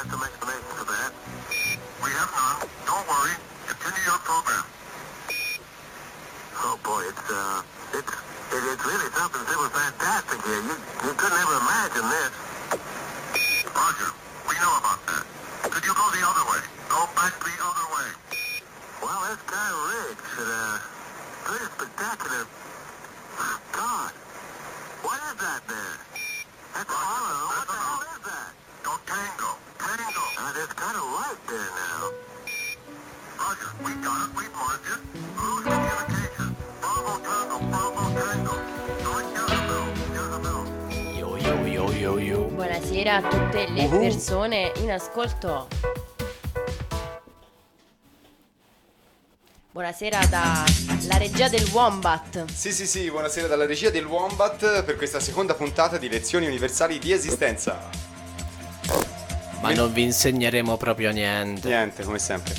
some explanation for that. We have none. Don't worry. Continue your program. Oh boy, it's really something super fantastic here. You couldn't ever imagine this. Roger, we know about that. Could you go the other way? Go back the other way. Well, that's kind of rich. Pretty spectacular. God, what is that there? That's Apollo. What the hell is that? Don't tango. Tango. There's kind of light there now. Roger, we got it. We've marked it. Lose communication. Bravo Tango, Bravo Tango. Going near the mill. Yo. Buonasera a tutte le persone in ascolto. Buonasera dalla regia del Wombat. Sì, buonasera dalla regia del Wombat per questa seconda puntata di Lezioni Universali di Esistenza. Ma non vi insegneremo proprio niente. Niente, come sempre.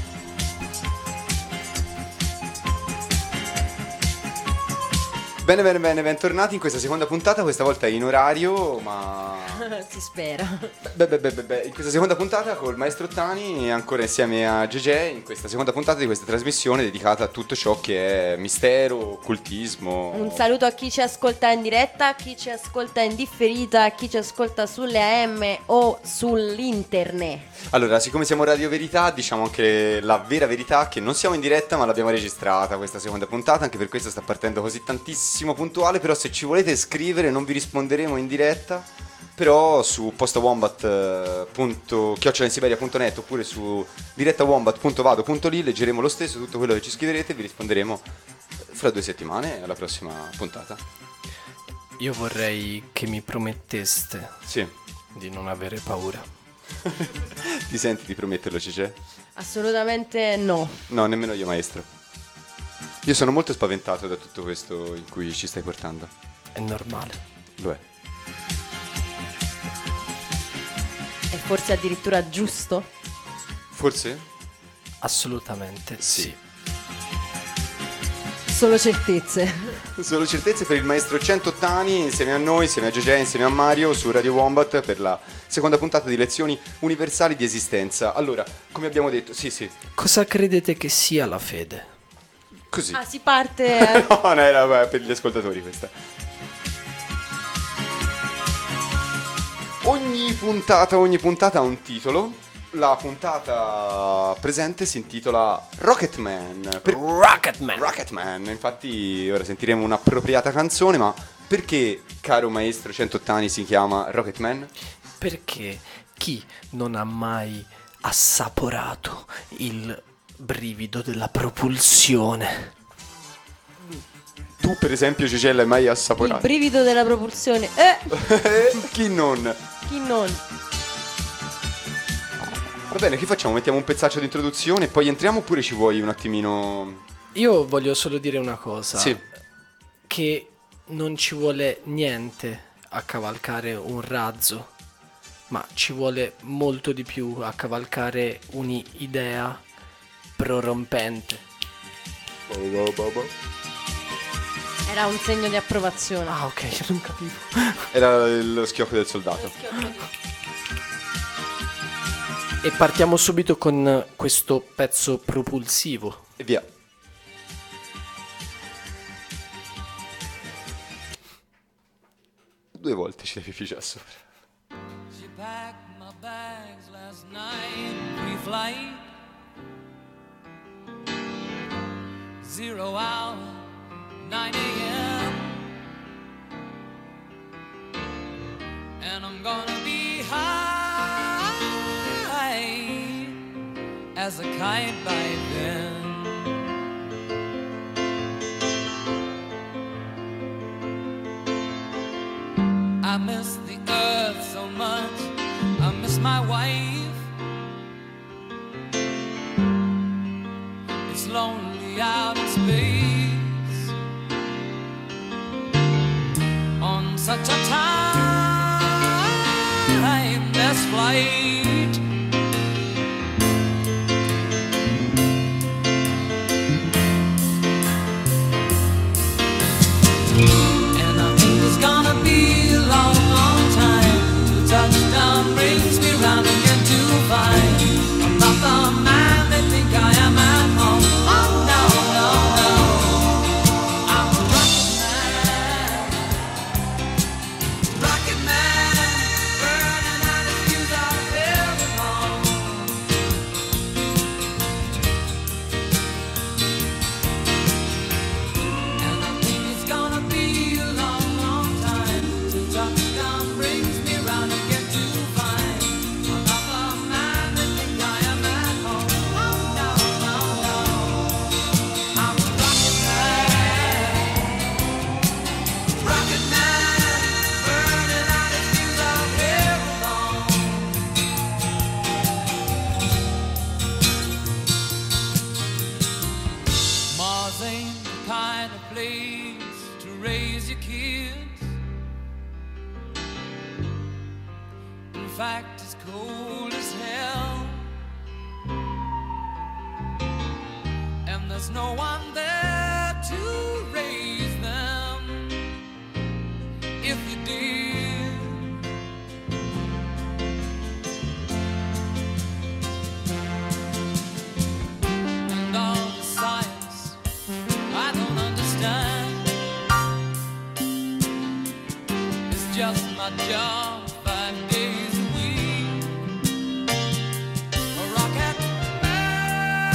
Bene, bentornati in questa seconda puntata, questa volta in orario, ma... Si spera. In questa seconda puntata col maestro Ottani, ancora insieme a JJ, in questa seconda puntata di questa trasmissione dedicata a tutto ciò che è mistero, occultismo. Un saluto a chi ci ascolta in diretta, a chi ci ascolta in differita, a chi ci ascolta sulle AM o sull'internet. Allora, siccome siamo Radio Verità, diciamo anche la vera verità, che non siamo in diretta ma l'abbiamo registrata questa seconda puntata, anche per questo sta partendo così tantissimo puntuale, però se ci volete scrivere non vi risponderemo in diretta, però su postawombat.chiocciolainsiberia.net oppure su direttawombat.vado.li leggeremo lo stesso tutto quello che ci scriverete e vi risponderemo fra 2 settimane alla prossima puntata. Io vorrei che mi prometteste di non avere paura. Ti senti di prometterlo, Cicè? Assolutamente no. No, nemmeno io, maestro. Io sono molto spaventato da tutto questo in cui ci stai portando. È normale. Lo è. E forse addirittura giusto? Forse? Assolutamente sì. Solo certezze. Solo certezze per il maestro Centottani, insieme a noi, insieme a JJ, insieme a Mario, su Radio Wombat per la seconda puntata di Lezioni Universali di Esistenza. Allora, come abbiamo detto, sì. Cosa credete che sia la fede? Così. Ah, si parte... No, era per gli ascoltatori questa. Ogni puntata ha un titolo. La puntata presente si intitola Rocketman. Rocketman. Infatti ora sentiremo un'appropriata canzone, ma perché, caro maestro Centottani, si chiama Rocketman? Perché chi non ha mai assaporato il brivido della propulsione? Tu per esempio, Cicè, l'hai mai assaporato? Il brivido della propulsione. Chi non? Va bene, che facciamo? Mettiamo un pezzaccio di introduzione e poi entriamo, oppure ci vuoi un attimino... Io voglio solo dire una cosa. Sì. Che non ci vuole niente a cavalcare un razzo, ma ci vuole molto di più a cavalcare un'idea prorompente. Era un segno di approvazione. Ah, ok, non capivo. Era lo schiocco del soldato. E partiamo subito con questo pezzo propulsivo. E via. Due volte ci devi pigiare sopra. She packed my bags last night, pre-flight. 0 hour, 9 a.m. And I'm gonna be high as a kite by then. I miss the earth so much, I miss my wife. It's lonely out in space on such a timeless flight. And I think it's gonna be a long, long time till touchdown brings me round again to Mars ain't the kind of place to raise your kids. In fact, it's cold as hell, and there's no one there to raise them if you did. And all the science I don't understand, it's just my job 5 days a week. A rocket man,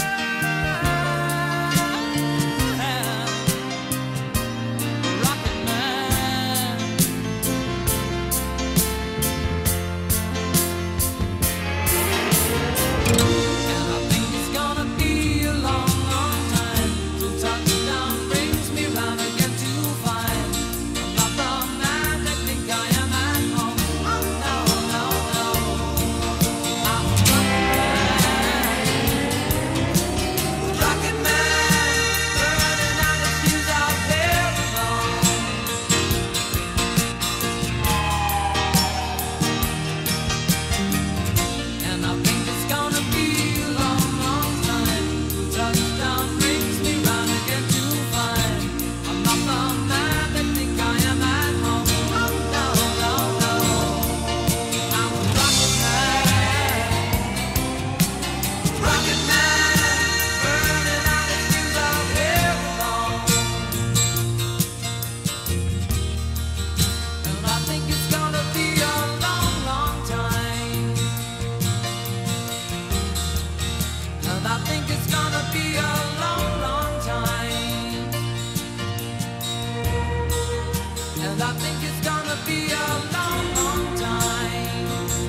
a rocket man. And I think it's gonna be a long, long time till touchdown brings me round again to find I'm not the man that think I am at home. Oh no, no, no, I'm a rocket man, burning out his fuse out there alone. And I think it's gonna be a long, long time till touchdown brings me round again to find I'm not the man that think I am at home. Oh no, no, no, I'm a rocket man, burning out his fuse out here alone. And I think it's gonna be a long, long time. And I think it's gonna be a long, long time. And I think it's gonna be a long, long time.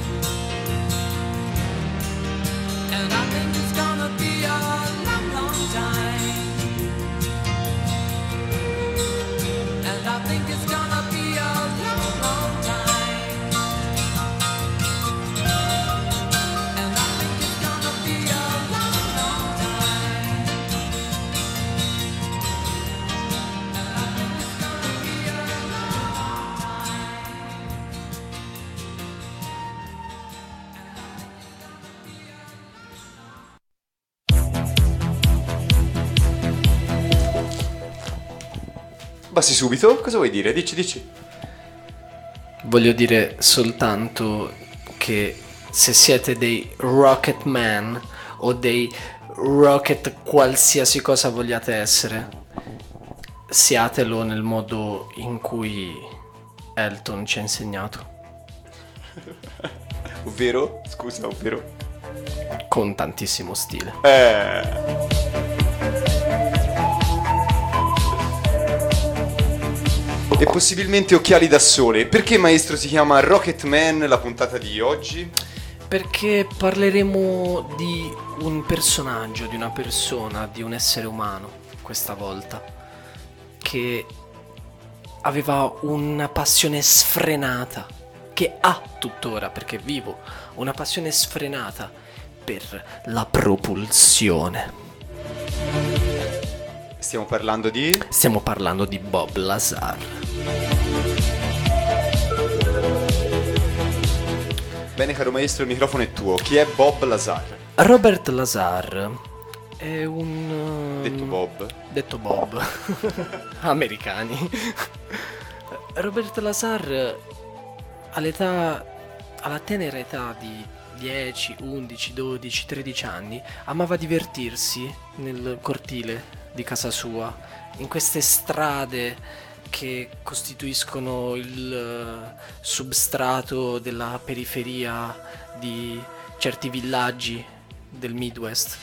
And I think it's gonna be a long, long time. And I think it's gonna be a long, long time. And I think it's gonna be a long, long time. And I think it's gonna be a long, long Bassi subito, cosa vuoi dire? Dici. Voglio dire soltanto che se siete dei Rocket Man o dei Rocket qualsiasi cosa vogliate essere, siatelo nel modo in cui Elton ci ha insegnato, Ovvero? Scusa, ovvero? con tantissimo stile. E possibilmente occhiali da sole. Perché maestro si chiama Rocket Man la puntata di oggi? Perché parleremo di un personaggio, di una persona, di un essere umano questa volta, che aveva una passione sfrenata, che ha tuttora perché è vivo, una passione sfrenata per la propulsione. Stiamo parlando di... Stiamo parlando di Bob Lazar. Bene caro maestro, il microfono è tuo. Chi è Bob Lazar? Robert Lazar è un... Detto Bob. Americani. Robert Lazar alla tenera età di 10, 11, 12, 13 anni amava divertirsi nel cortile di casa sua, in queste strade che costituiscono il substrato della periferia di certi villaggi del Midwest.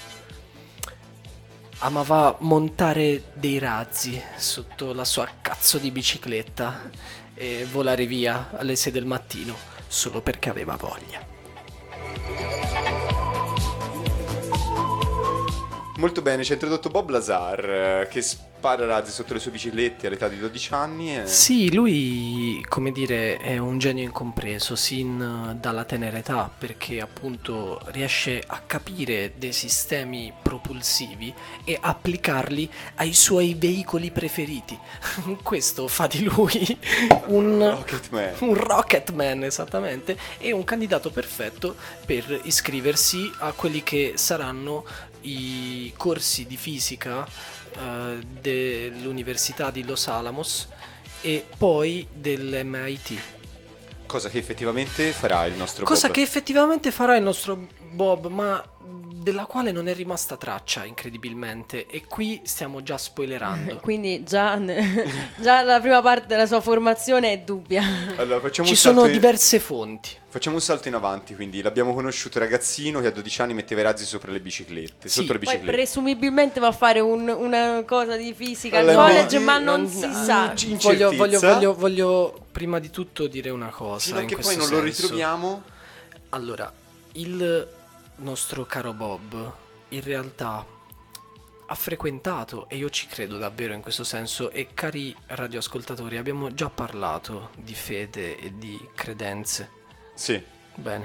Amava montare dei razzi sotto la sua cazzo di bicicletta e volare via alle 6 del mattino solo perché aveva voglia. Molto bene, ci ha introdotto Bob Lazar, che spara razzi sotto le sue biciclette all'età di 12 anni. Sì, lui, come dire, è un genio incompreso sin dalla tenera età, perché appunto riesce a capire dei sistemi propulsivi e applicarli ai suoi veicoli preferiti. Questo fa di lui Rocketman. un Rocketman, esattamente, e un candidato perfetto per iscriversi a quelli che saranno i corsi di fisica dell'Università di Los Alamos e poi dell'MIT. Cosa che effettivamente farà il nostro Cosa Bob. che effettivamente farà il nostro Bob, ma della quale non è rimasta traccia, incredibilmente. E qui stiamo già spoilerando. Quindi già, già la prima parte della sua formazione è dubbia. Allora, facciamo Ci un salto sono in- diverse fonti. Facciamo un salto in avanti, quindi l'abbiamo conosciuto ragazzino che a 12 anni metteva i razzi sopra le biciclette, Sì. sotto le Poi biciclette. presumibilmente va a fare una cosa di fisica al Allora, college, no, ma non non- si sa. Voglio prima di tutto dire una cosa. Fino a in che poi questo non lo senso. ritroviamo. Allora, il nostro caro Bob in realtà ha frequentato, e io ci credo davvero in questo senso, e cari radioascoltatori, abbiamo già parlato di fede e di credenze. Sì. Bene.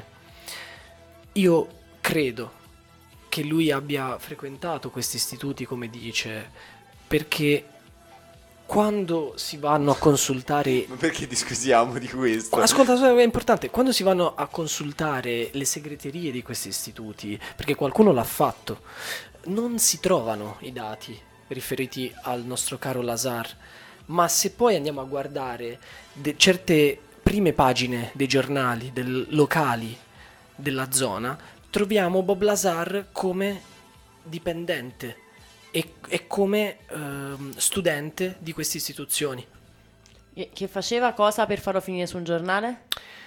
Io credo che lui abbia frequentato questi istituti, come dice, perché quando si vanno a consultare... Ma perché discutiamo di questo? Ascolta, è importante, quando si vanno a consultare le segreterie di questi istituti, perché qualcuno l'ha fatto, non si trovano i dati riferiti al nostro caro Lazar, ma se poi andiamo a guardare certe prime pagine dei giornali locali della zona, troviamo Bob Lazar come dipendente e come studente di queste istituzioni. Che faceva cosa per farlo finire su un giornale?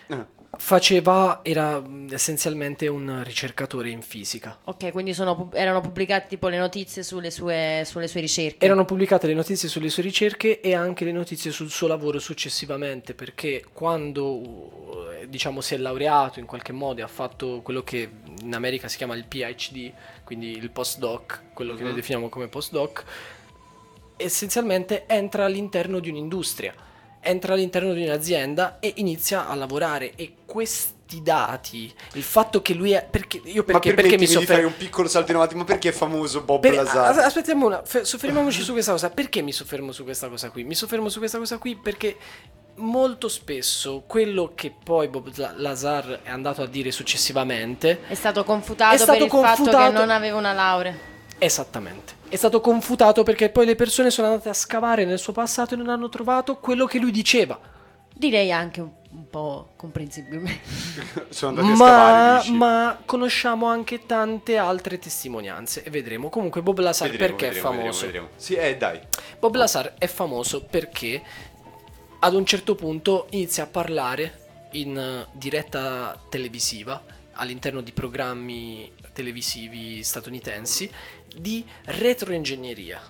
Era essenzialmente un ricercatore in fisica. Ok, quindi erano pubblicate tipo le notizie sulle sue ricerche. Erano pubblicate le notizie sulle sue ricerche e anche le notizie sul suo lavoro successivamente, perché quando diciamo si è laureato in qualche modo e ha fatto quello che in America si chiama il PhD, quindi il postdoc, quello che noi definiamo come postdoc, essenzialmente entra all'interno di un'industria, entra all'interno di un'azienda e inizia a lavorare, e questi dati, il fatto che lui è... Perché mi permettimi di fare soffermo... un piccolo salto in avanti, ma perché è famoso Bob Per- Lazar? Aspettiamo soffermiamoci su questa cosa. Perché mi soffermo su questa cosa qui? Mi soffermo su questa cosa qui perché molto spesso quello che poi Bob Lazar è andato a dire successivamente È stato confutato È stato per il fatto che confutato- non aveva una laurea. esattamente. È stato confutato perché poi le persone sono andate a scavare nel suo passato e non hanno trovato quello che lui diceva. Direi anche un po' comprensibilmente. Sono andati a scavare, dici. Ma conosciamo anche tante altre testimonianze e vedremo. Comunque Bob Lazar perché è famoso? vedremo. Sì, dai. Bob Lazar è famoso perché ad un certo punto inizia a parlare in diretta televisiva all'interno di programmi televisivi statunitensi di retroingegneria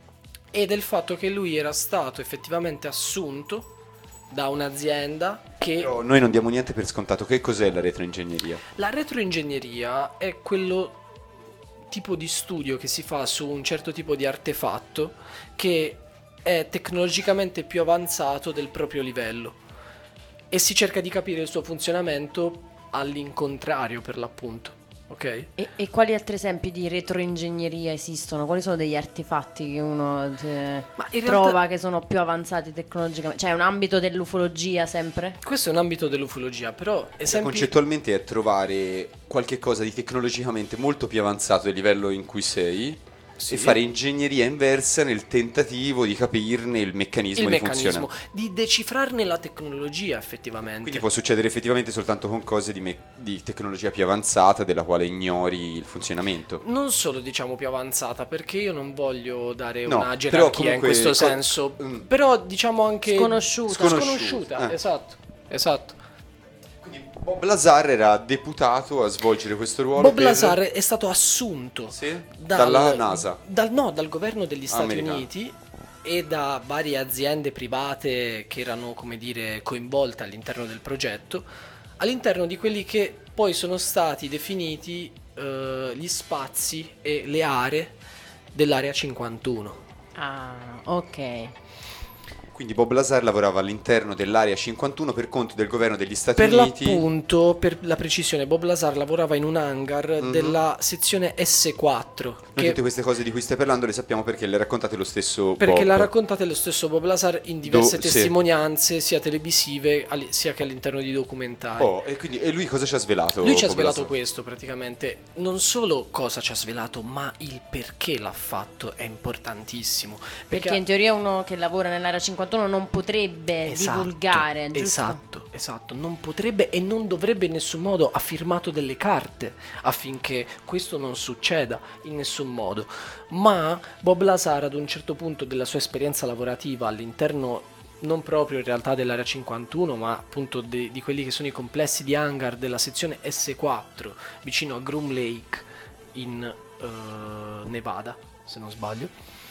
e del fatto che lui era stato effettivamente assunto da un'azienda che... Però noi non diamo niente per scontato. Che cos'è la retroingegneria? La retroingegneria è quello tipo di studio che si fa su un certo tipo di artefatto che è tecnologicamente più avanzato del proprio livello e si cerca di capire il suo funzionamento all'incontrario, per l'appunto. Ok? E quali altri esempi di retroingegneria esistono? Quali sono degli artefatti che uno Ma in trova realtà che sono più avanzati tecnologicamente? Cioè è un ambito dell'ufologia sempre? questo è un ambito dell'ufologia, però esempi... Concettualmente è trovare qualche cosa di tecnologicamente molto più avanzato del livello in cui sei Sì. e fare ingegneria inversa nel tentativo di capirne il meccanismo il di meccanismo funzionamento. di decifrarne la tecnologia effettivamente. Quindi può succedere effettivamente soltanto con cose di tecnologia più avanzata della quale ignori il funzionamento. Non solo diciamo più avanzata, perché io non voglio dare No, una però gerarchia comunque in questo co- senso, però diciamo anche Sconosciuta. sconosciuta. Esatto. Quindi Bob Lazar era deputato a svolgere questo ruolo Bob per... Lazar è stato assunto Sì? Dalla NASA. dal governo degli Stati Americano. Uniti e da varie aziende private che erano, come dire, coinvolte all'interno del progetto, all'interno di quelli che poi sono stati definiti gli spazi e le aree dell'area 51. Ah, ok. Quindi Bob Lazar lavorava all'interno dell'area 51 per conto del governo degli Stati Per Uniti. l'appunto, per la precisione, Bob Lazar lavorava in un hangar della sezione S4, Noi che tutte queste cose di cui stai parlando le sappiamo perché le raccontate lo stesso perché Bob. l'ha raccontata lo stesso Bob Lazar in diverse Sì. testimonianze, sia televisive sia che all'interno di documentari. E lui cosa ci ha svelato? Lui ci ha Bob svelato Lazar? questo praticamente, non solo cosa ci ha svelato, ma il perché l'ha fatto è importantissimo. Perché in teoria uno che lavora nell'area 51 non potrebbe divulgare, giusto? Esatto, non potrebbe e non dovrebbe in nessun modo, ha firmato delle carte affinché questo non succeda in nessun modo. Ma Bob Lazar ad un certo punto della sua esperienza lavorativa all'interno non proprio in realtà dell'area 51, ma appunto di quelli che sono i complessi di hangar della sezione S4 vicino a Groom Lake in Nevada, se non sbaglio.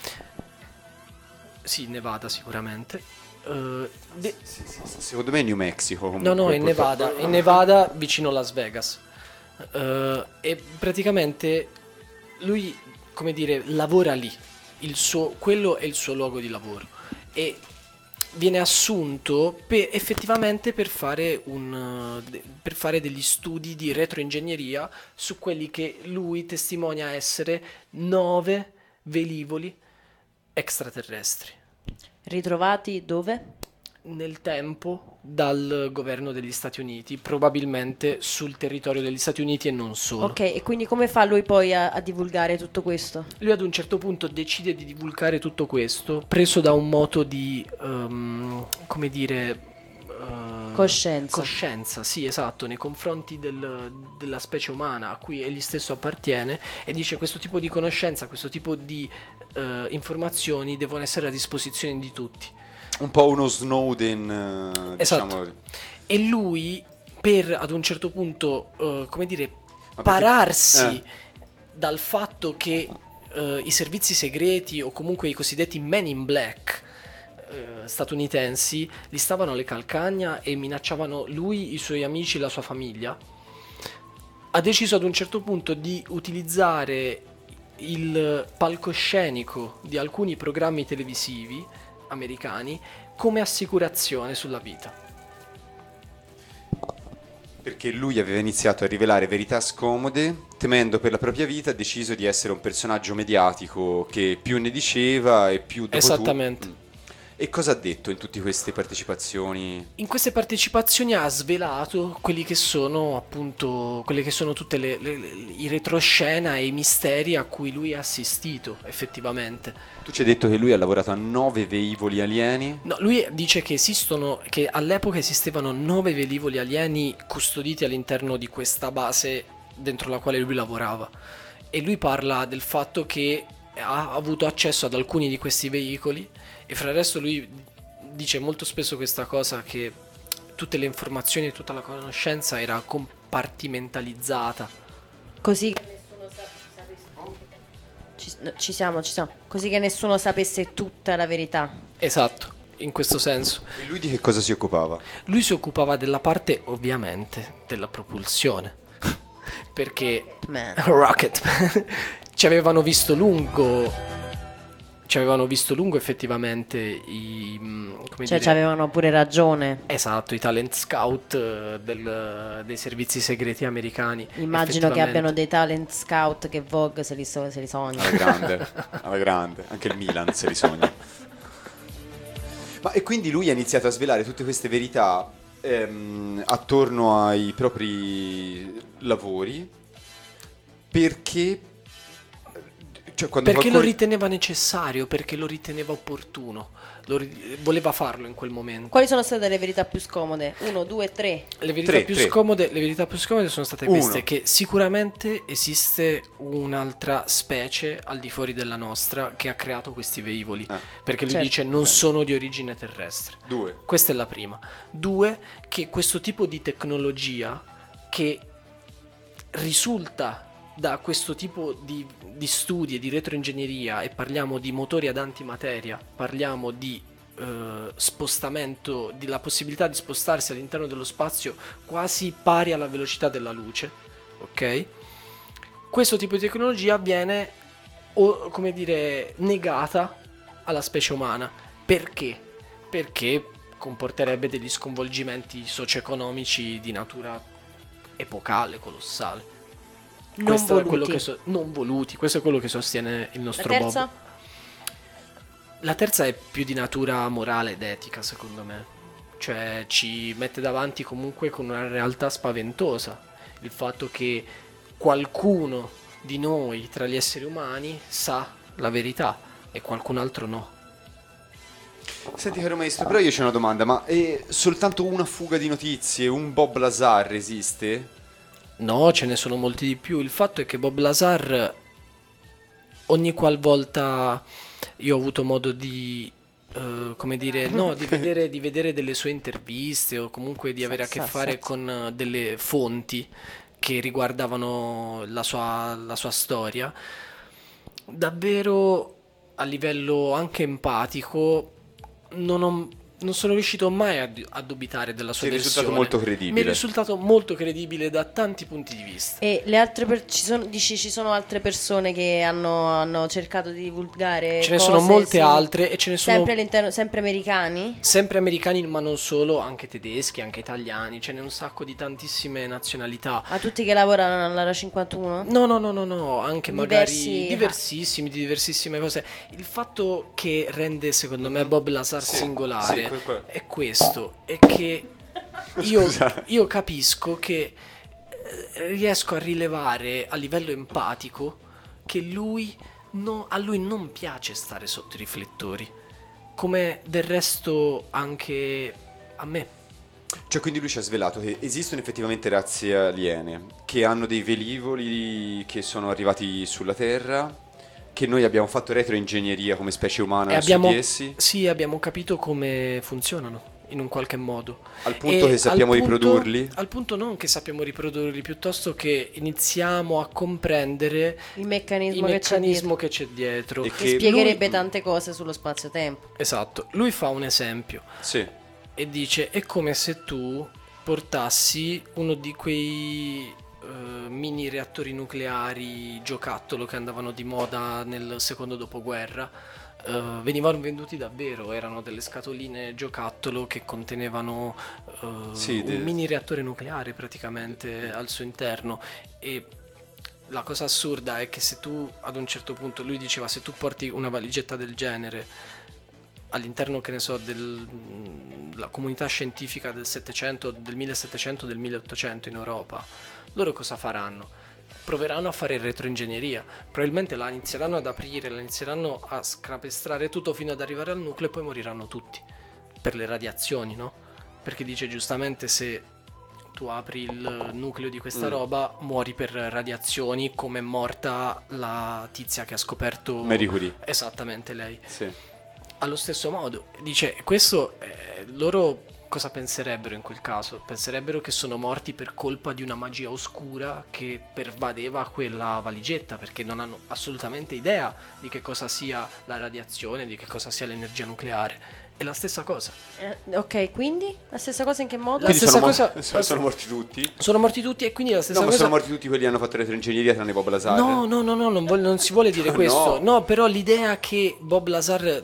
Sì, Nevada sicuramente. Secondo me è New Mexico. No, comunque, in Nevada vicino Las Vegas. E praticamente lui, come dire, lavora lì. Quello è il suo luogo di lavoro. E viene assunto effettivamente per fare degli studi di retroingegneria su quelli che lui testimonia essere 9 velivoli extraterrestri. Ritrovati dove? Nel tempo dal governo degli Stati Uniti, probabilmente sul territorio degli Stati Uniti e non solo. Ok, e quindi come fa lui poi a divulgare tutto questo? Lui ad un certo punto decide di divulgare tutto questo, preso da un moto di, come dire... Coscienza. Sì, esatto, nei confronti della specie umana a cui egli stesso appartiene, e dice questo tipo di conoscenza, questo tipo di informazioni devono essere a disposizione di tutti. Un po' uno Snowden, Esatto. diciamo. E lui, per ad un certo punto, come dire, perché- pararsi dal fatto che i servizi segreti o comunque i cosiddetti Men in Black statunitensi gli stavano alle calcagna e minacciavano lui, i suoi amici e la sua famiglia, ha deciso ad un certo punto di utilizzare il palcoscenico di alcuni programmi televisivi americani come assicurazione sulla vita. Perché lui aveva iniziato a rivelare verità scomode, temendo per la propria vita, ha deciso di essere un personaggio mediatico che più ne diceva e più dopo Esattamente. E cosa ha detto in tutte queste partecipazioni? In queste partecipazioni ha svelato quelli che sono appunto quelle che sono tutte i retroscena e i misteri a cui lui ha assistito effettivamente. Tu ci hai detto che lui ha lavorato a 9 velivoli alieni. No, lui dice che che all'epoca esistevano 9 velivoli alieni custoditi all'interno di questa base dentro la quale lui lavorava, e lui parla del fatto che ha avuto accesso ad alcuni di questi veicoli, e fra il resto lui dice molto spesso questa cosa, che tutte le informazioni e tutta la conoscenza era compartimentalizzata. Così che nessuno sapesse. Ci siamo. Così che nessuno sapesse tutta la verità. Esatto, in questo senso. E lui di che cosa si occupava? Lui si occupava della parte, ovviamente, della propulsione. Perché Man. Rocketman ci avevano visto lungo effettivamente come Cioè, dire, ci avevano pure ragione. esatto, i talent scout dei servizi segreti americani. Immagino che effettivamente. abbiano dei talent scout che Vogue se li sogna. Alla grande, anche il Milan se li sogna. Ma e quindi lui ha iniziato a svelare tutte queste verità attorno ai propri lavori perché quando Perché lo riteneva necessario, perché lo riteneva opportuno, voleva farlo in quel momento. Quali sono state le verità più scomode? 1, 2, 3. Le verità Tre. più scomode sono state Uno. queste: che sicuramente esiste un'altra specie al di fuori della nostra che ha creato questi velivoli, perché lui Certo. dice non sono di origine terrestre. 2. Questa è la prima. 2, che questo tipo di tecnologia che risulta da questo tipo di studi e di retroingegneria, e parliamo di motori ad antimateria, parliamo di spostamento, della possibilità di spostarsi all'interno dello spazio quasi pari alla velocità della luce, ok? questo tipo di tecnologia viene, come dire, negata alla specie umana. Perché? Perché comporterebbe degli sconvolgimenti socio-economici di natura epocale, colossale. Non Questo è quello voluti. che non voluti, questo è quello che sostiene il La nostro terza? Bob. La terza è più di natura morale ed etica, secondo me. Cioè, ci mette davanti comunque con una realtà spaventosa. Il fatto che qualcuno di noi, tra gli esseri umani, sa la verità e qualcun altro no. Senti caro maestro, però io c'ho una domanda, ma è soltanto una fuga di notizie, un Bob Lazar esiste? No, ce ne sono molti di più. Il fatto è che Bob Lazar, ogni qualvolta io ho avuto modo di, come dire, no, di vedere delle sue interviste o comunque di avere a che fare con delle fonti che riguardavano la sua storia, davvero a livello anche empatico non sono riuscito mai a dubitare della sua Ti è versione. risultato molto credibile. Mi è risultato molto credibile da tanti punti di vista. E le altre dici ci sono altre persone che hanno cercato di divulgare Ce ne sono cose, molte sì. altre e ce ne sono Sempre all'interno, sempre americani? sempre americani, ma non solo, anche tedeschi, anche italiani. Ce n'è un sacco di tantissime nazionalità. A tutti che lavorano all'Ara 51? No, anche magari Diversi- di diversissime cose. Il fatto che rende secondo me Bob Lazar singolare è questo, è che io capisco che riesco a rilevare a livello empatico che a lui non piace stare sotto i riflettori, come del resto anche a me. Cioè, quindi lui ci ha svelato che esistono effettivamente razze aliene che hanno dei velivoli che sono arrivati sulla Terra, che noi abbiamo fatto retroingegneria come specie umana E su di essi, abbiamo capito come funzionano in un qualche modo. al punto che sappiamo riprodurli. Al punto non che sappiamo riprodurli, piuttosto che iniziamo a comprendere Il il meccanismo che c'è meccanismo dietro. che c'è dietro. E Che che spiegherebbe lui- tante cose sullo spazio-tempo. Esatto, lui fa un esempio Sì. e dice: è come se tu portassi uno di quei mini reattori nucleari giocattolo che andavano di moda nel secondo dopoguerra. Venivano venduti davvero, erano delle scatoline giocattolo che contenevano Sì, un mini reattore nucleare praticamente al suo interno. E la cosa assurda è che se tu ad un certo punto, lui diceva, se tu porti una valigetta del genere all'interno, che ne so, della comunità scientifica del 700, del 1700, del 1800 in Europa, loro cosa faranno? Proveranno a fare retroingegneria, probabilmente la inizieranno ad aprire, la inizieranno a scrapestrare tutto fino ad arrivare al nucleo e poi moriranno tutti per le radiazioni, no? Perché dice giustamente, se tu apri il nucleo di questa roba muori per radiazioni, come è morta la tizia che ha scoperto Marie Curie. esattamente lei. Sì. Allo stesso modo, dice, questo loro cosa penserebbero in quel caso? Penserebbero che sono morti per colpa di una magia oscura che pervadeva quella valigetta, perché non hanno assolutamente idea di che cosa sia la radiazione, di che cosa sia l'energia nucleare. È la stessa cosa. Ok, quindi la stessa cosa in che modo? La Quindi stessa sono, cosa- sono morti tutti? Sono morti tutti e quindi la stessa No, ma cosa... sono morti tutti quelli che hanno fatto retroingegneria tranne Bob Lazar? No, non si vuole dire questo. No. No, però l'idea che Bob Lazar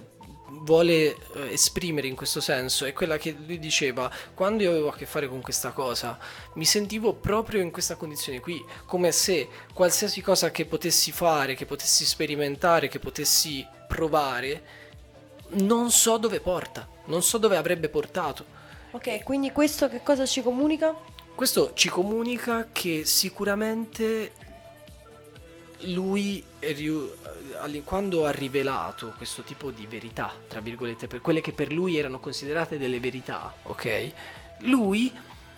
vuole esprimere in questo senso è quella che lui diceva: quando io avevo a che fare con questa cosa mi sentivo proprio in questa condizione qui, come se qualsiasi cosa che potessi fare, che potessi sperimentare, che potessi provare, non so dove porta, non so dove avrebbe portato. Ok, quindi questo che cosa ci comunica? Questo ci comunica che sicuramente lui quando ha rivelato questo tipo di verità, tra virgolette, per quelle che per lui erano considerate delle verità, ok? Lui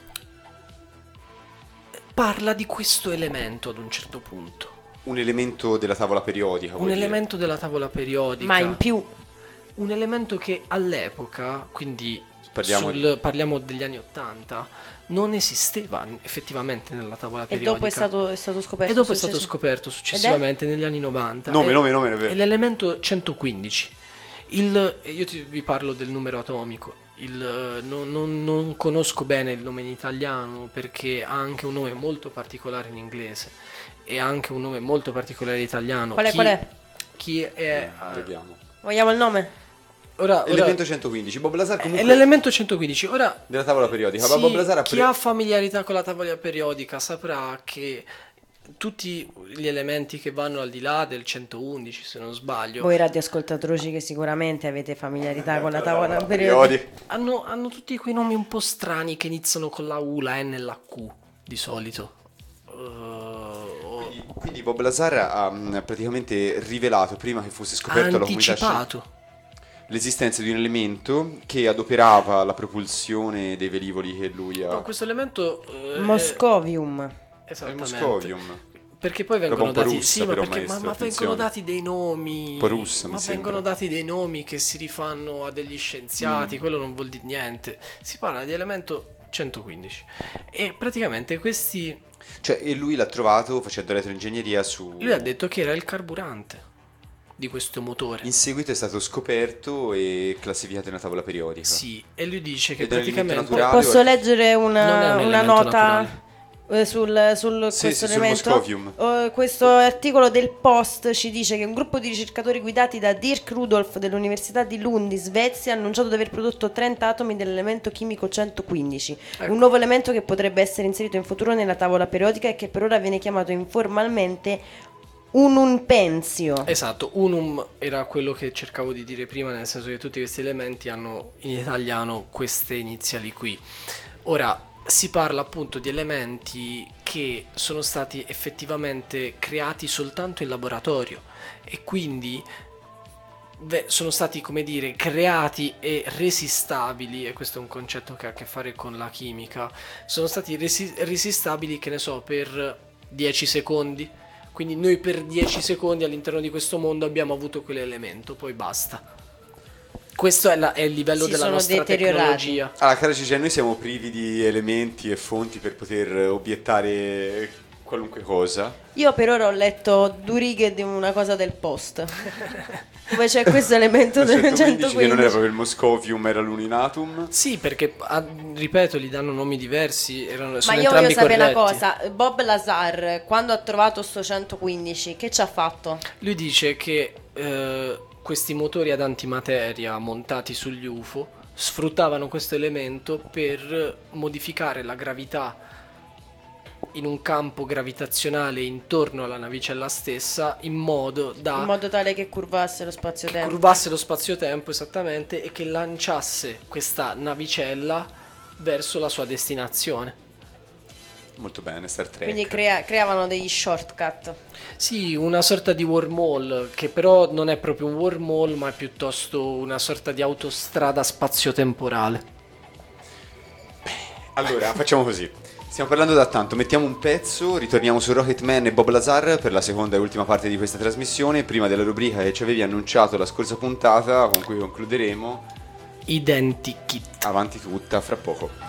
parla di questo elemento ad un certo punto. Un elemento della tavola periodica. Un vuoi dire? elemento della tavola periodica. Ma in più. Un elemento che all'epoca, quindi parliamo degli anni 80, non esisteva effettivamente nella tavola E periodica. dopo è stato scoperto. E dopo è stato successivamente. scoperto successivamente negli anni 90. Nome, È- nome. È l'elemento 115. Vi parlo del numero atomico. non conosco bene il nome in italiano perché ha anche un nome molto particolare in inglese e anche un nome molto particolare in italiano. Qual è? Chi è? Vediamo. Vogliamo il nome? Ora, Elemento 1115. Bob Lazar è comunque l'elemento 115. Ora, della tavola periodica. Ma sì, Bob Lazar chi ha familiarità con la tavola periodica saprà che tutti gli elementi che vanno al di là del 111, se non sbaglio, Voi radioascoltatori che sicuramente avete familiarità con la tavola periodica. hanno tutti quei nomi un po' strani che iniziano con la U, la N e la Q di solito. Quindi Bob Lazar ha praticamente rivelato, prima che fosse scoperto alla comunità anticipato. l'esistenza di un elemento che adoperava la propulsione dei velivoli che lui ha. No, questo elemento Moscovium. Il esattamente. Moscovium. Perché poi Roba vengono un po' dati, russa, sì, ma, però, perché, maestro, ma attenzione. vengono dati dei nomi, Un po' russa, mi ma sembra. vengono dati dei nomi che si rifanno a degli scienziati, quello non vuol dire niente. Si parla di elemento 115 e praticamente questi, Cioè, e lui l'ha trovato facendo retroingegneria su. lui ha detto che era il carburante di questo motore. In seguito è stato scoperto e classificato in una tavola periodica. Sì, e lui dice che Ed è un elemento praticamente naturale. Posso leggere Non è una un elemento nota naturale. sul Sì, questo sì, sul elemento? Moscovium. Questo articolo del Post ci dice che un gruppo di ricercatori guidati da Dirk Rudolf dell'Università di Lund in Svezia ha annunciato di aver prodotto 30 atomi dell'elemento chimico 115, Ecco. un nuovo elemento che potrebbe essere inserito in futuro nella tavola periodica e che per ora viene chiamato informalmente un pensio. Esatto, unum era quello che cercavo di dire prima, nel senso che tutti questi elementi hanno in italiano queste iniziali qui. Ora, si parla appunto di elementi che sono stati effettivamente creati soltanto in laboratorio e quindi sono stati, come dire, creati e resistabili, e questo è un concetto che ha a che fare con la chimica, sono stati resistabili, che ne so, per 10 secondi. Quindi noi per 10 secondi all'interno di questo mondo abbiamo avuto quell'elemento, poi basta. Questo è il livello Si della sono nostra deteriorati. tecnologia. Allora, cara Ciccia, noi siamo privi di elementi e fonti per poter obiettare qualunque cosa. Io per ora ho letto 2 righe di una cosa del Post dove c'è questo elemento del 115 che non era 115. proprio il Moscovium, era l'Uninatum. Sì, perché ripeto, gli danno nomi diversi, sono Ma io entrambi voglio sapere corretti. una cosa, Bob Lazar quando ha trovato sto 115 che ci ha fatto? Lui dice che questi motori ad antimateria montati sugli UFO sfruttavano questo elemento per modificare la gravità in un campo gravitazionale intorno alla navicella stessa in modo da In modo tale che curvasse lo spazio-tempo. curvasse lo spazio-tempo esattamente e che lanciasse questa navicella verso la sua destinazione. Molto bene, Star Trek. Quindi creavano degli shortcut. Sì, una sorta di wormhole, che però non è proprio un wormhole, ma è piuttosto una sorta di autostrada spazio-temporale. Allora, facciamo così. Stiamo parlando da tanto, mettiamo un pezzo, ritorniamo su Rocketman e Bob Lazar per la seconda e ultima parte di questa trasmissione, prima della rubrica che ci avevi annunciato la scorsa puntata, con cui concluderemo. Identikit. Avanti tutta, fra poco.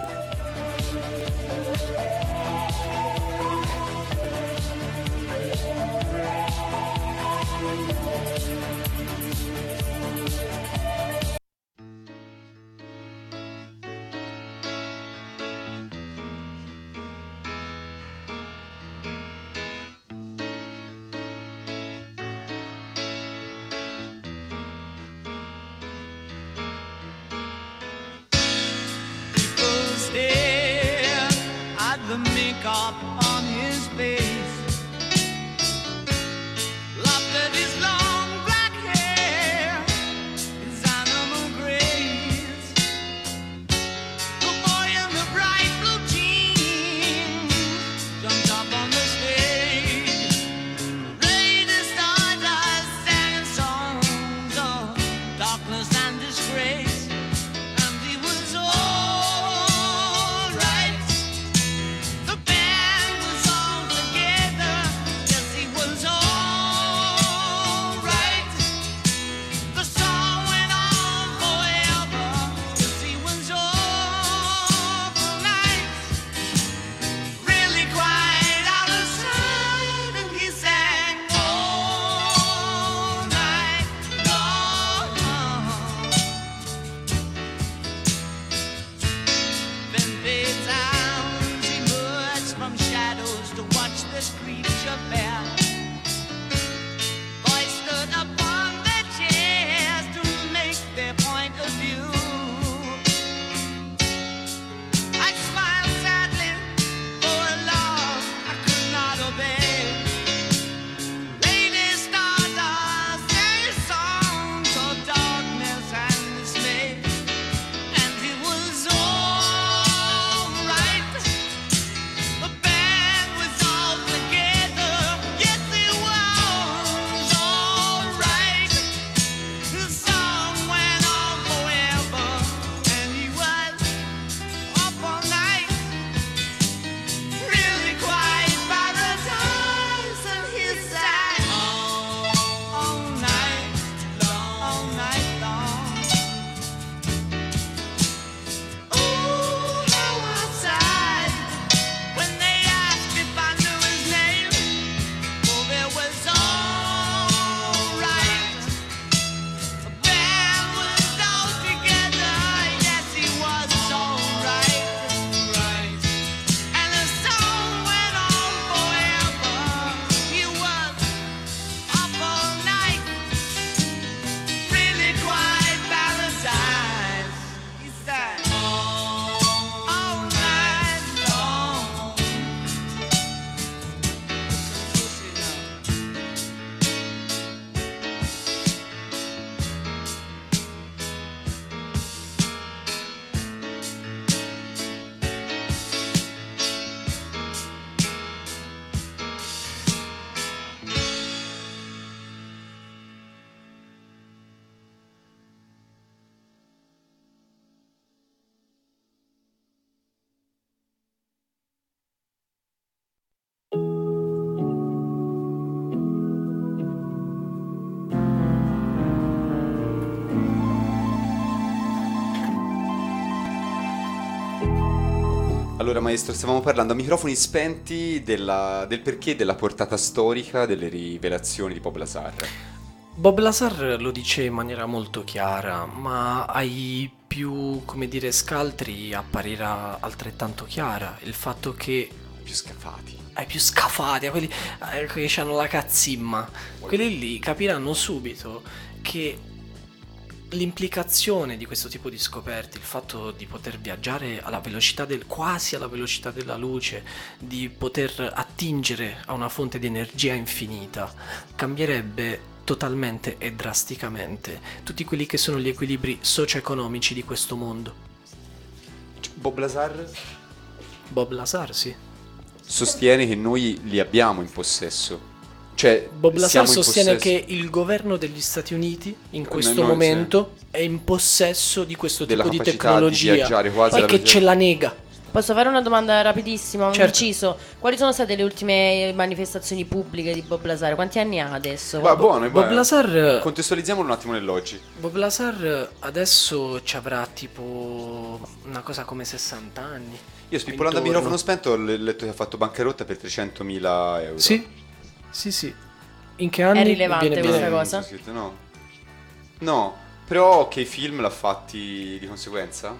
People stare at the makeup on his face, laughed at his long black hair, his animal grace. The boy in the bright blue jeans jumped up on the stage, raised his stars, sang songs of darkness and disgrace. And he was all right. The band was Allora maestro, stavamo parlando a microfoni spenti del perché e della portata storica delle rivelazioni di Bob Lazar. Bob Lazar lo dice in maniera molto chiara, ma ai più, come dire, scaltri apparirà altrettanto chiara il fatto che Più scafati. ai più scafati, a quelli che hanno la cazzimma, quelli lì capiranno subito che l'implicazione di questo tipo di scoperte, il fatto di poter viaggiare alla velocità quasi alla velocità della luce, di poter attingere a una fonte di energia infinita, cambierebbe totalmente e drasticamente tutti quelli che sono gli equilibri socio-economici di questo mondo. Bob Lazar Bob Lazar, sì. sostiene che noi li abbiamo in possesso. Cioè, Bob Lazar siamo in sostiene possesso che il governo degli Stati Uniti in questo noi, momento è in possesso di questo Della tipo di capacità di tecnologia, viaggiare quasi poi alla che velocità- ce la nega. Posso fare una domanda rapidissima, un Certo. inciso? Quali sono state le ultime manifestazioni pubbliche di Bob Lazar? Quanti anni ha adesso? Va buono, Bob Lazar contestualizziamolo un attimo nell'oggi. Bob Lazar adesso ci avrà tipo una cosa come 60 anni. Io spippolando a Intorno. microfono spento ho letto che ha fatto bancarotta per 300.000 euro. Sì, sì, sì. In che anni? È rilevante Viene questa bene. Non cosa? c'è scritto, no. No, però che i film l'ha fatti di conseguenza?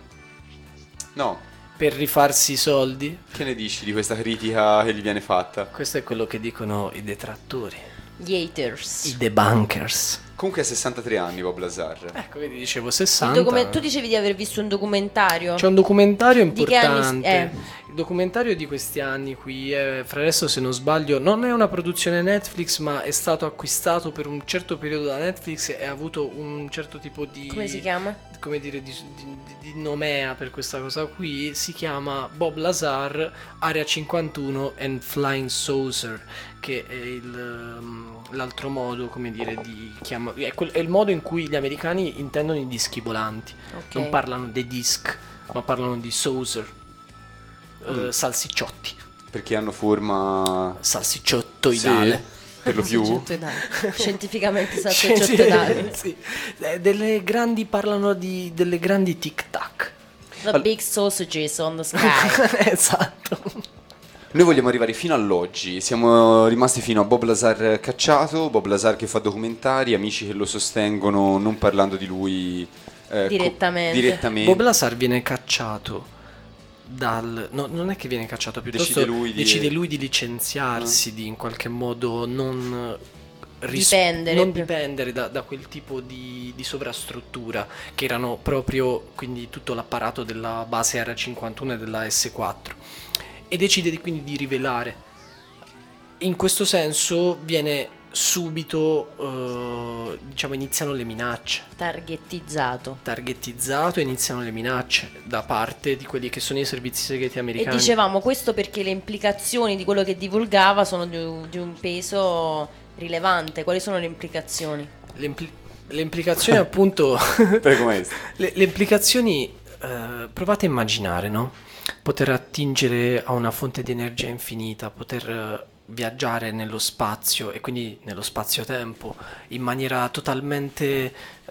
No. Per rifarsi i soldi. Che ne dici di questa critica che gli viene fatta? Questo è quello che dicono i detrattori, Gli haters. i debunkers. Comunque ha 63 anni Bob Lazar. Ecco, vedi, dicevo Il 60. tu dicevi di aver visto un documentario? C'è un documentario Di che anni- importante. Il documentario di questi anni qui è, fra adesso se non sbaglio, non è una produzione Netflix, ma è stato acquistato per un certo periodo da Netflix e ha avuto un certo tipo di... Come si chiama? Come dire, di nomea per questa cosa qui. Si chiama Bob Lazar, Area 51 and Flying Saucer, che è l'altro modo, come dire, di chiamare... È il modo in cui gli americani intendono i dischi volanti. Ok. Non parlano dei disc, ma parlano di saucer. Salsicciotti. Perché hanno forma... Salsicciottoidale. Per lo più? Scientificamente salsicciottoidale. Sì. Delle grandi, parlano di delle grandi tic tac. The big sausages on the sky. Esatto. Noi vogliamo arrivare fino all'oggi. Siamo rimasti fino a Bob Lazar cacciato, Bob Lazar che fa documentari, amici che lo sostengono non parlando di lui Direttamente. direttamente. Bob Lazar viene cacciato no, non è che viene cacciato, piuttosto Decide lui di- di licenziarsi, di in qualche modo non Dipendere. dipendere da quel tipo di sovrastruttura che erano proprio, quindi tutto l'apparato della base Area 51 e della S4, e decide quindi di rivelare. In questo senso viene subito, diciamo, iniziano le minacce. Targettizzato, iniziano le minacce da parte di quelli che sono i servizi segreti E americani. dicevamo questo perché le implicazioni di quello che divulgava sono di un peso rilevante. Quali sono le implicazioni? Le implicazioni appunto Prego maestro. le implicazioni, provate a immaginare, no? Poter attingere a una fonte di energia infinita, poter viaggiare nello spazio e quindi nello spazio-tempo in maniera totalmente,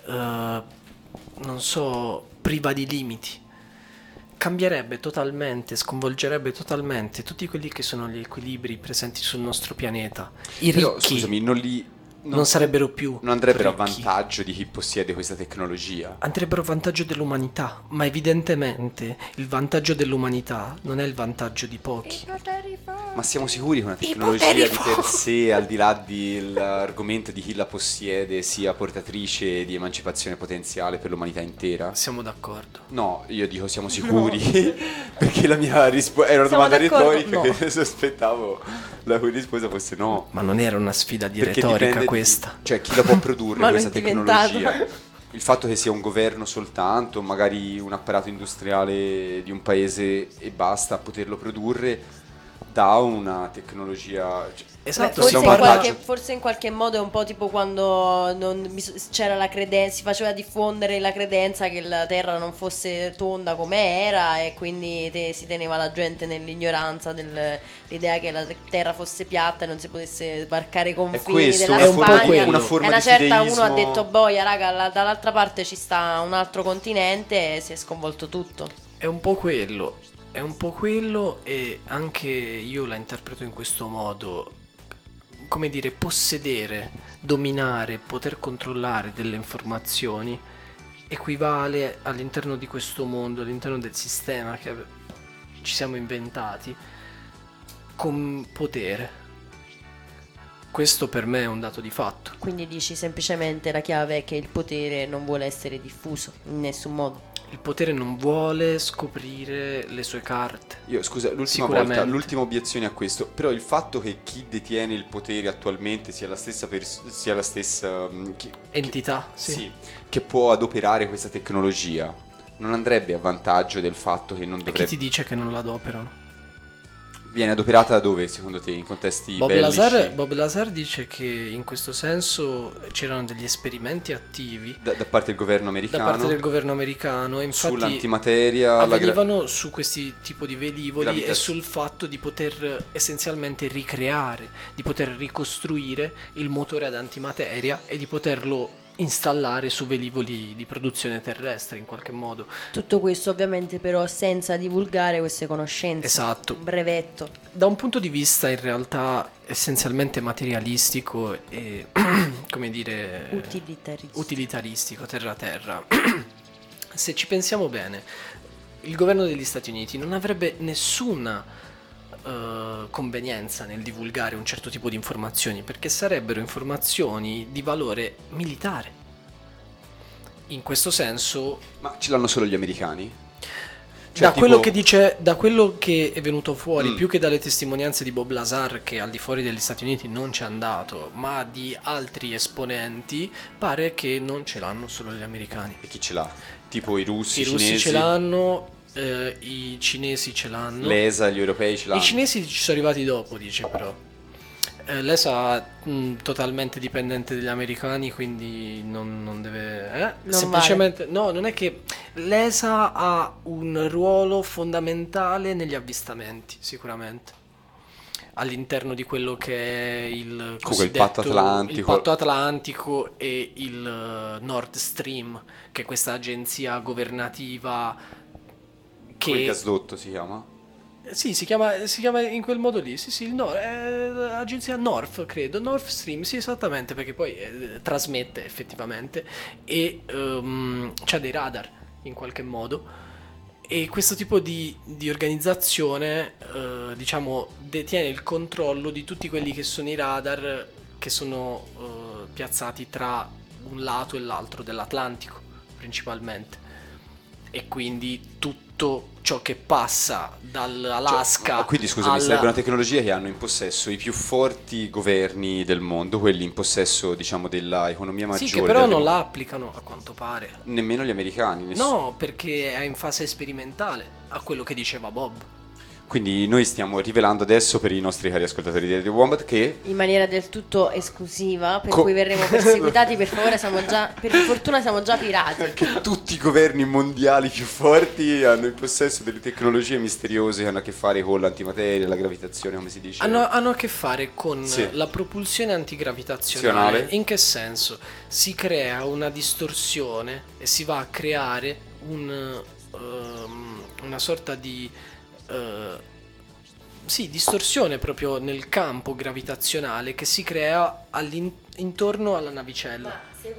non so, priva di limiti. Cambierebbe totalmente, sconvolgerebbe totalmente tutti quelli che sono gli equilibri presenti sul nostro pianeta. I Però ricchi scusami, non sarebbero più non andrebbero a ricchi. vantaggio di chi possiede questa tecnologia. Andrebbero a vantaggio dell'umanità, ma evidentemente il vantaggio dell'umanità non è il vantaggio di pochi. Ma siamo sicuri che una tecnologia di per sé, al di là dell'argomento di chi la possiede, sia portatrice di emancipazione potenziale per l'umanità intera? Siamo d'accordo. No, io dico siamo sicuri, perché la mia risposta era una Siamo domanda d'accordo? retorica No. che sospettavo la cui risposta fosse no. Ma non era una sfida di Perché retorica dipende questa. cioè chi la può produrre Ma l'ho questa inventato. tecnologia? Il fatto che sia un governo soltanto, magari un apparato industriale di un paese e basta a poterlo produrre, dà una tecnologia. Esatto, Forse, sia un in vantaggio. forse in qualche modo è un po' tipo quando c'era la credenza, si faceva diffondere la credenza che la terra non fosse tonda come era e quindi si teneva la gente nell'ignoranza dell'idea che la terra fosse piatta e non si potesse varcare i confini questo, della è un po' Spagna. quello. una E forma una di certa fideismo. uno ha detto boia raga, dall'altra parte ci sta un altro continente e si è sconvolto tutto. È un po' quello. è un po' quello, e anche io la interpreto in questo modo, come dire, possedere, dominare, poter controllare delle informazioni equivale all'interno di questo mondo, all'interno del sistema che ci siamo inventati, con potere. Questo per me è un dato di fatto. Quindi dici semplicemente la chiave è che il potere non vuole essere diffuso in nessun modo. Il potere non vuole scoprire le sue carte. Io, scusa, Sicuramente. l'ultima obiezione a questo, però il fatto che chi detiene il potere attualmente sia la stessa Entità, sì. sì, che può adoperare questa tecnologia, non andrebbe a vantaggio del fatto che non E chi dovrebbe... ti dice che non l'adoperano? Viene adoperata da dove, secondo te, in contesti bellici? Bob Lazar dice che in questo senso c'erano degli esperimenti attivi Da parte del governo da americano, parte del governo americano, e infatti sull'antimateria, avvenivano su questi tipo di velivoli e Gravitazio- sul fatto di poter essenzialmente ricreare, di poter ricostruire il motore ad antimateria e di poterlo installare su velivoli di produzione terrestre in qualche modo. Tutto questo ovviamente però senza divulgare queste conoscenze. Esatto. Un brevetto. Da un punto di vista in realtà essenzialmente materialistico e come dire utilitaristico, terra, se ci pensiamo bene, il governo degli Stati Uniti non avrebbe nessuna convenienza nel divulgare un certo tipo di informazioni, perché sarebbero informazioni di valore militare. In questo senso, Ma ce l'hanno solo gli americani? da Cioè, quello tipo- che dice, da quello che è venuto fuori, Mm. più che dalle testimonianze di Bob Lazar, che al di fuori degli Stati Uniti non c'è andato, ma di altri esponenti, pare che non ce l'hanno solo gli americani. E chi ce l'ha? Tipo i russi, I russi cinesi, ce l'hanno, i cinesi ce l'hanno. l'ESA, gli europei ce l'hanno. I cinesi ci sono arrivati dopo, dice però. L'ESA totalmente dipendente dagli americani, quindi non deve... Non semplicemente... No, non è che... L'ESA ha un ruolo fondamentale negli avvistamenti, sicuramente. All'interno di quello che è il Comunque il patto atlantico. il patto atlantico e il Nord Stream, che è questa agenzia governativa che... Quel gasdotto si chiama? Sì, si chiama in quel modo lì. Sì, è l'agenzia North, credo. North Stream, sì, esattamente, perché poi trasmette effettivamente e c'ha dei radar in qualche modo. E questo tipo di organizzazione, diciamo, detiene il controllo di tutti quelli che sono i radar che sono piazzati tra un lato e l'altro dell'Atlantico, principalmente. E quindi tutto ciò che passa dall'Alaska Quindi scusami, sarebbe una tecnologia che hanno in possesso i più forti governi del mondo, quelli in possesso, diciamo, della economia maggiore. Sì, che però del- non la applicano a quanto pare. Nemmeno gli americani. No, perché è in fase sperimentale, a quello che diceva Bob. Quindi noi stiamo rivelando adesso per i nostri cari ascoltatori di Radio Wombat che In maniera del tutto esclusiva, per Co- cui verremo perseguitati. Per favore, per fortuna siamo già pirati. che tutti i governi mondiali più forti hanno in possesso delle tecnologie misteriose che hanno a che fare con l'antimateria, la gravitazione, come si dice. Hanno a che fare con Sì. la propulsione antigravitazionale. Azionale. In che senso? Si crea una distorsione e si va a creare una sorta di distorsione proprio nel campo gravitazionale che si crea intorno alla navicella.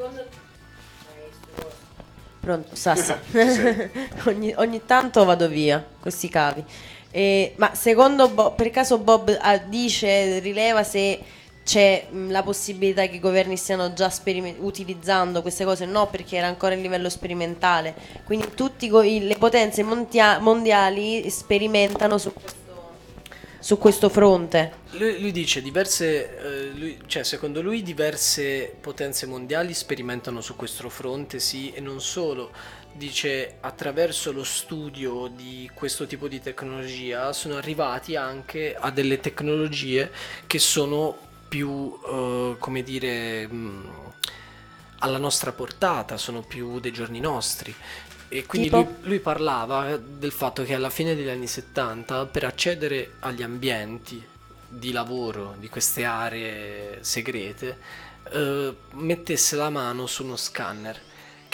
Pronto, Sassa. ogni tanto vado via, questi cavi. Ma secondo Bob, per caso Bob rileva se c'è la possibilità che i governi stiano già utilizzando queste cose? No, perché era ancora in livello sperimentale. Quindi tutte le potenze mondiali sperimentano su questo fronte. Lui dice secondo lui diverse potenze mondiali sperimentano su questo fronte, sì, e non solo. Dice attraverso lo studio di questo tipo di tecnologia sono arrivati anche a delle tecnologie che sono più, come dire, alla nostra portata, sono più dei giorni nostri. E quindi Tipo? lui parlava del fatto che alla fine degli anni 70, per accedere agli ambienti di lavoro di queste aree segrete, mettesse la mano su uno scanner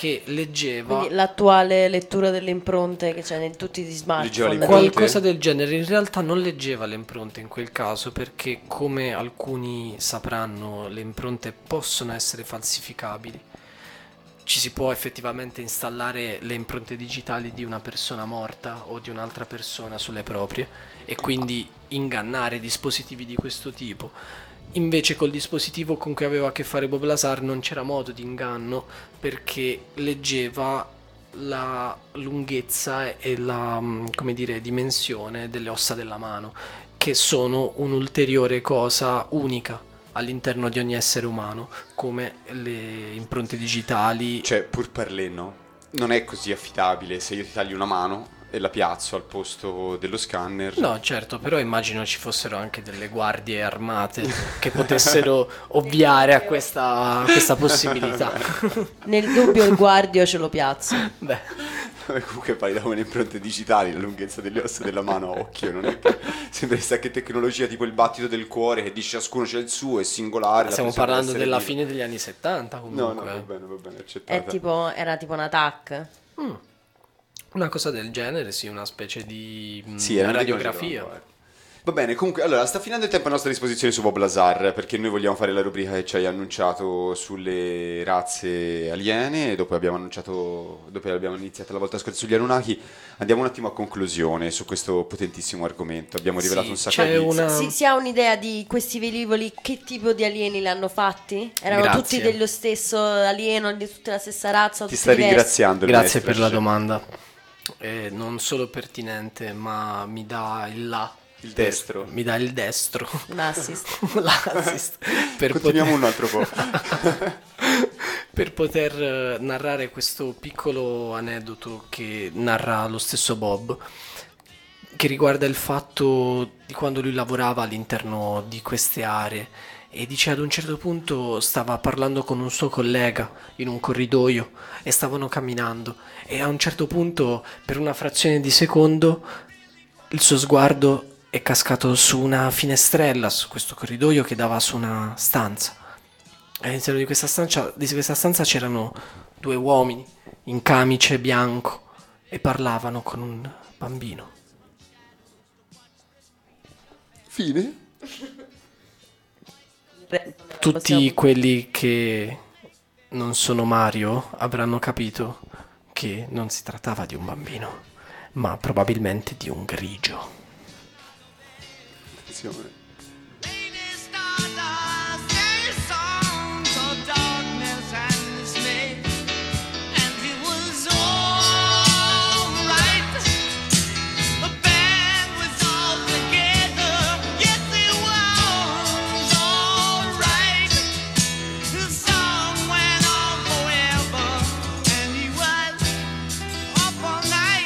che leggeva Quindi l'attuale lettura delle impronte che c'è in tutti gli Leggeva le smartphone. impronte? qualcosa del genere. In realtà non leggeva le impronte in quel caso, perché come alcuni sapranno, le impronte possono essere falsificabili. Ci si può effettivamente installare le impronte digitali di una persona morta o di un'altra persona sulle proprie e quindi ingannare dispositivi di questo tipo. Invece col dispositivo con cui aveva a che fare Bob Lazar non c'era modo di inganno, perché leggeva la lunghezza e la, come dire, dimensione delle ossa della mano, che sono un'ulteriore cosa unica all'interno di ogni essere umano, come le impronte digitali. Cioè, pur parleno, non è così affidabile se io ti taglio una mano e la piazzo al posto dello scanner. No, certo, però immagino ci fossero anche delle guardie armate che potessero ovviare a questa possibilità. Nel dubbio il guardio ce lo piazzo. Beh, Comunque parli come le impronte digitali, la lunghezza delle ossa della mano a occhio, non è che sembra chissà che tecnologia, tipo il battito del cuore che dice ciascuno c'è il suo, è singolare. la stiamo persona può parlando essere della viva. fine degli anni 70 No, comunque. va bene, accettata. Era tipo un attack. Una cosa del genere, sì, una specie di Sì, era radiografia. Va bene, comunque, allora, sta finendo il tempo a nostra disposizione su Bob Lazar, perché noi vogliamo fare la rubrica che ci hai annunciato sulle razze aliene, dopo abbiamo iniziato la volta scorsa sugli Anunnaki, andiamo un attimo a conclusione su questo potentissimo argomento, abbiamo rivelato Sì, un sacco c'è di... una- Si ha un'idea di questi velivoli, che tipo di alieni li hanno fatti? Erano Grazie. tutti dello stesso alieno, di tutta la stessa razza? Ti tutti sta diversi? ringraziando il Grazie maestro per la Sce- domanda. Non solo pertinente, ma mi dà il là. Il destro. Mi dà il destro. Un assist. L'assist. Per Continuiamo un altro po'. per poter narrare questo piccolo aneddoto che narra lo stesso Bob, che riguarda il fatto di quando lui lavorava all'interno di queste aree, e dice ad un certo punto stava parlando con un suo collega in un corridoio e stavano camminando, e a un certo punto per una frazione di secondo il suo sguardo è cascato su una finestrella, su questo corridoio che dava su una stanza. E all'interno di questa stanza c'erano due uomini in camice bianco e parlavano con un bambino. Fine? Tutti quelli che non sono Mario avranno capito che non si trattava di un bambino, ma probabilmente di un grigio. Attenzione. Lady Stardust, their songs of darkness and dismay, and it was all right. The band was all together, yes it was all right. The song went on forever, and he was up all night.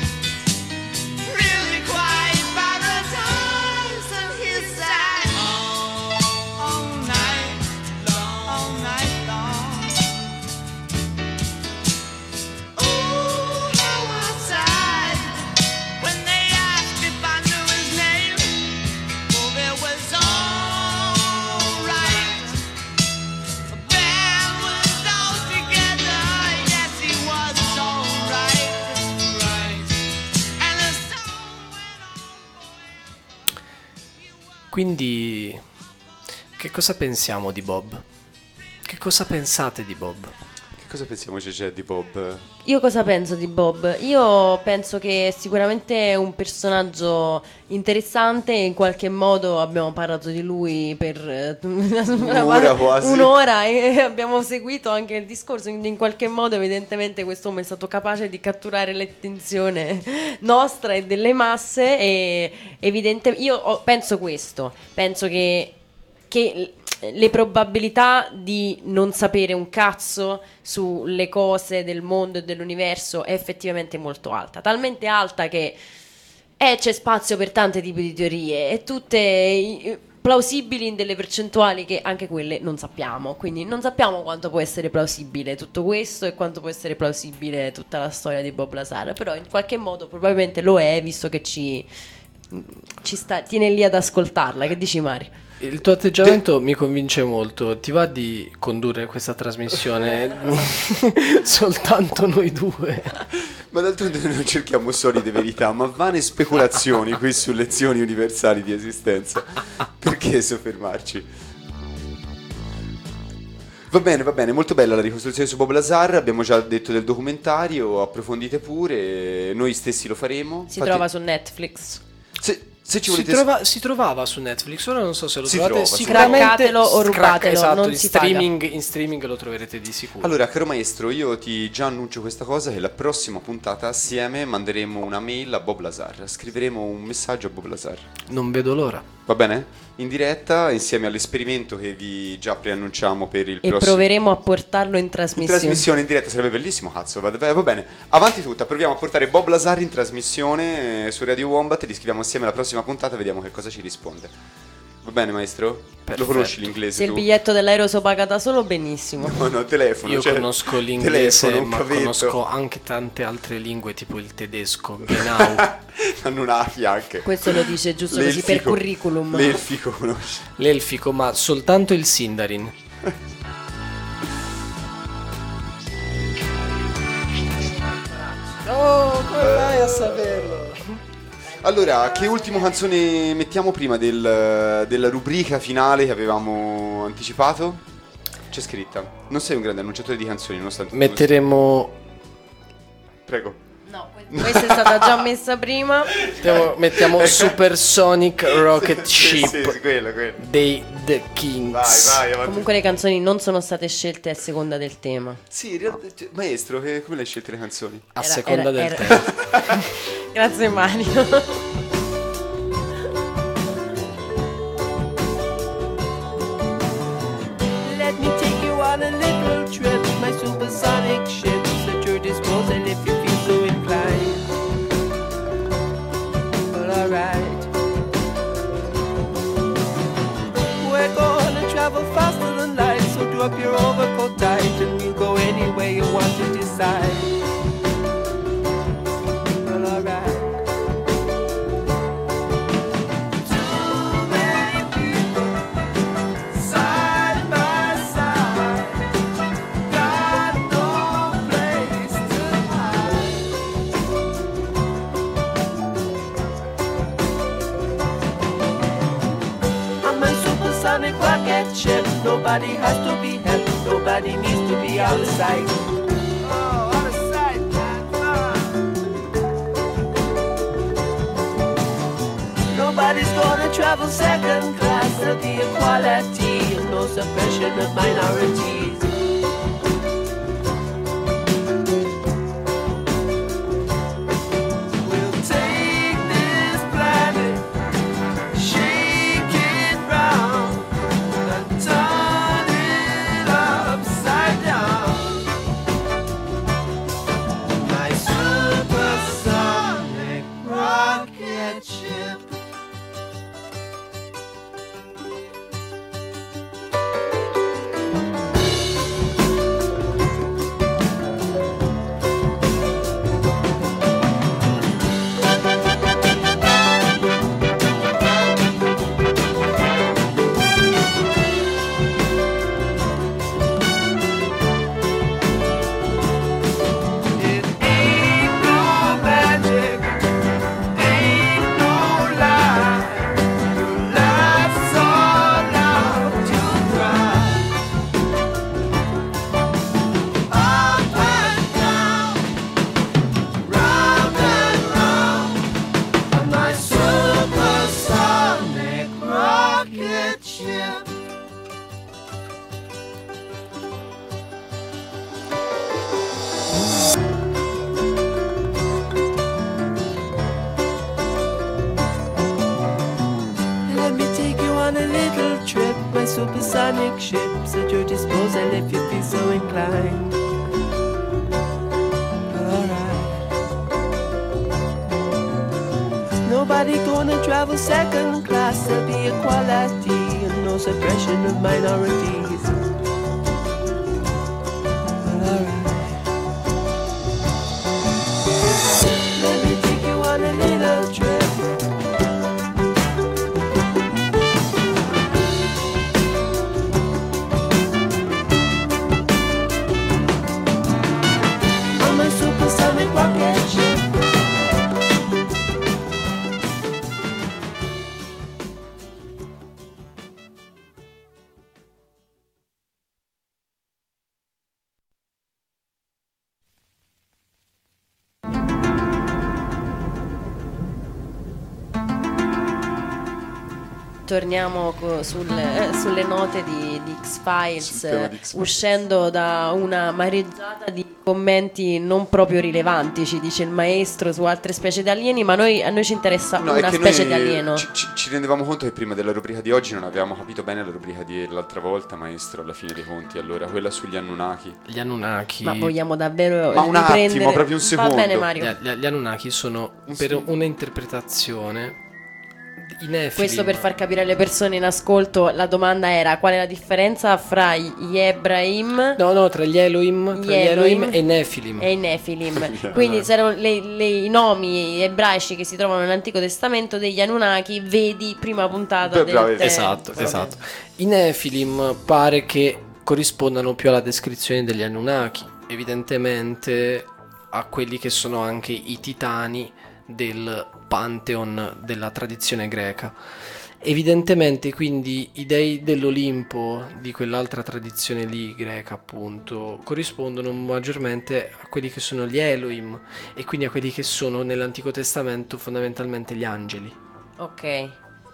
Really quiet paradise on his side. All night long. Ooh, how I sighed when they asked if I knew his name. Oh, it was all right. The band was all together, yes, he was all right. And the song went on. Quindi, che cosa pensiamo di Bob? Che cosa pensate di Bob? Che cosa pensiamo c'è di Bob? Io cosa penso di Bob? Io penso che sicuramente è un personaggio interessante, in qualche modo abbiamo parlato di lui per Un'ora quasi. un'ora e abbiamo seguito anche il discorso, quindi in qualche modo evidentemente quest'uomo è stato capace di catturare l'attenzione nostra e delle masse, e penso questo, penso che le probabilità di non sapere un cazzo sulle cose del mondo e dell'universo è effettivamente molto alta, talmente alta che c'è spazio per tanti tipi di teorie e tutte plausibili in delle percentuali che anche quelle non sappiamo, quindi non sappiamo quanto può essere plausibile tutto questo e quanto può essere plausibile tutta la storia di Bob Lazar, però in qualche modo probabilmente lo è, visto che ci tiene lì ad ascoltarla. Che dici, Mari? Il tuo atteggiamento mi convince molto. Ti va di condurre questa trasmissione soltanto noi due? Ma d'altronde noi non cerchiamo solide verità, ma vane speculazioni qui su lezioni universali di esistenza. Perché soffermarci? Va bene, molto bella la ricostruzione su Bob Lazar, abbiamo già detto del documentario, approfondite pure, noi stessi lo faremo. Si Infatti, trova su Netflix. se ci volete... Si trovava su Netflix, ora non so se lo Si trovate. trova, Sicuramente Craccatelo o rubatelo, esatto, non in si paga. in streaming lo troverete di sicuro. Allora, caro maestro, io ti già annuncio questa cosa, che la prossima puntata assieme manderemo una mail a Bob Lazar, scriveremo un messaggio a Bob Lazar. Non vedo l'ora. Va bene? In diretta, insieme all'esperimento che vi già preannunciamo per il E prossimo... proveremo a portarlo in In trasmissione. trasmissione in diretta sarebbe bellissimo, cazzo. Va bene. Avanti tutta, proviamo a portare Bob Lazar in trasmissione su Radio Wombat. Li scriviamo assieme alla prossima puntata, vediamo che cosa ci risponde. Va bene, maestro? Perfetto. Lo conosci l'inglese Se il tu? biglietto dell'aereo so paga da solo, benissimo. No, telefono. Io cioè, conosco l'inglese, telefono, un ma cavetto. conosco anche tante altre lingue, tipo il tedesco, genau. Hanno un'afi anche. Questo lo dice giusto così per curriculum. L'elfico conosci. L'elfico, ma soltanto il Sindarin. Oh, come fai a saperlo? Allora, che ultima canzone mettiamo prima della rubrica finale che avevamo anticipato? C'è scritta. Non sei un grande annunciatore di canzoni, nonostante... Metteremo Prego. No, questa è stata già messa prima. mettiamo Supersonic Rocket Ship Sì, quello. dei The Kings. Vai, avanti. Comunque le canzoni non sono state scelte a seconda del tema. Sì, in realtà, cioè, maestro, come le hai scelte le canzoni? A Era- seconda del era- tempo. Grazie Mario. Let me take you on a little trip, my supersonic ship's at your disposal if you feel so inclined. Well, alright. We're gonna travel faster than light, so do up your overcoat tight, and we'll go anywhere you want to decide. Well, alright. Too many people side by side, got no place to hide. On my supersonic rocket ship, nobody has to be helped, nobody needs to be out of sight. Oh, out of sight, man. Nobody's gonna travel second class, there'll be equality and no suppression of minorities. We'll take this planet, shake it round, and turn it upside down. My supersonic rocket ship. It ain't no magic, ain't no lie. Your life's all out to cry. Up and down, round and round, on my supersonic rocket ship. Let me take you on a little trip. My supersonic ship's at your disposal if you feel so inclined. Alright. Nobody gonna travel second class. There'll be equality and no suppression of minorities. Alright. Let me take you on a little trip. tell me what can you? Torniamo sulle note di X-Files, Sul tema di X-Files. uscendo da una mareggiata di commenti non proprio rilevanti, ci dice il maestro, su altre specie di alieni, ma a noi ci interessa No, è una che specie noi di alieno. ci rendevamo conto che prima della rubrica di oggi non avevamo capito bene la rubrica dell'altra volta, maestro, alla fine dei conti. Allora, quella sugli Anunnaki. Gli Anunnaki. Ma vogliamo davvero Ma un riprendere? attimo, proprio un secondo. Va bene, Mario. Gli Anunnaki sono per una interpretazione i Nephilim. Questo per far capire alle persone in ascolto, la domanda era qual è la differenza fra gli Ebrahim No, tra gli Elohim, e i Nephilim. e i Nephilim. Quindi c'erano i nomi ebraici che si trovano nell'Antico Testamento degli Anunnaki, vedi prima puntata Beh, bravi. Esatto. I Nephilim pare che corrispondano più alla descrizione degli Anunnaki, evidentemente a quelli che sono anche i titani del Pantheon della tradizione greca. Evidentemente quindi i dei dell'Olimpo di quell'altra tradizione lì greca, appunto, corrispondono maggiormente a quelli che sono gli Elohim e quindi a quelli che sono nell'Antico Testamento fondamentalmente gli angeli. Ok. E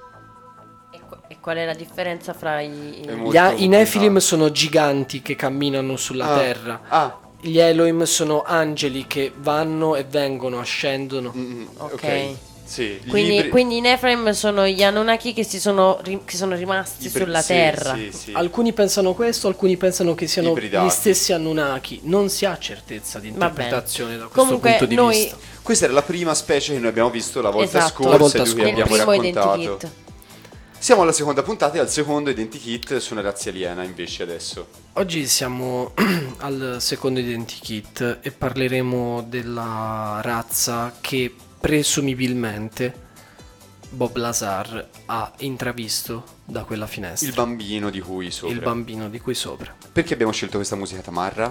qual è la differenza fra È i... molto I Nephilim complicato. sono giganti che camminano sulla terra. Ah, Gli Elohim sono angeli che vanno e vengono, ascendono. Ok. Sì, gli Quindi i Nephilim sono gli Anunnaki che sono rimasti sulla sì, terra. sì. Alcuni pensano questo, alcuni pensano che siano Ibridati. gli stessi Anunnaki. Non si ha certezza di Va bene. interpretazione da questo Comunque, punto di noi- vista. Questa era la prima specie che noi abbiamo visto la volta Esatto. scorsa, La volta di cui scorsa. Nel abbiamo primo raccontato. Identikit. Siamo alla seconda puntata e al secondo Identikit su una razza aliena invece adesso. Oggi siamo al secondo Identikit e parleremo della razza che presumibilmente Bob Lazar ha intravisto da quella finestra. Il bambino di cui sopra. Il bambino di cui sopra. Perché abbiamo scelto questa musica tamarra?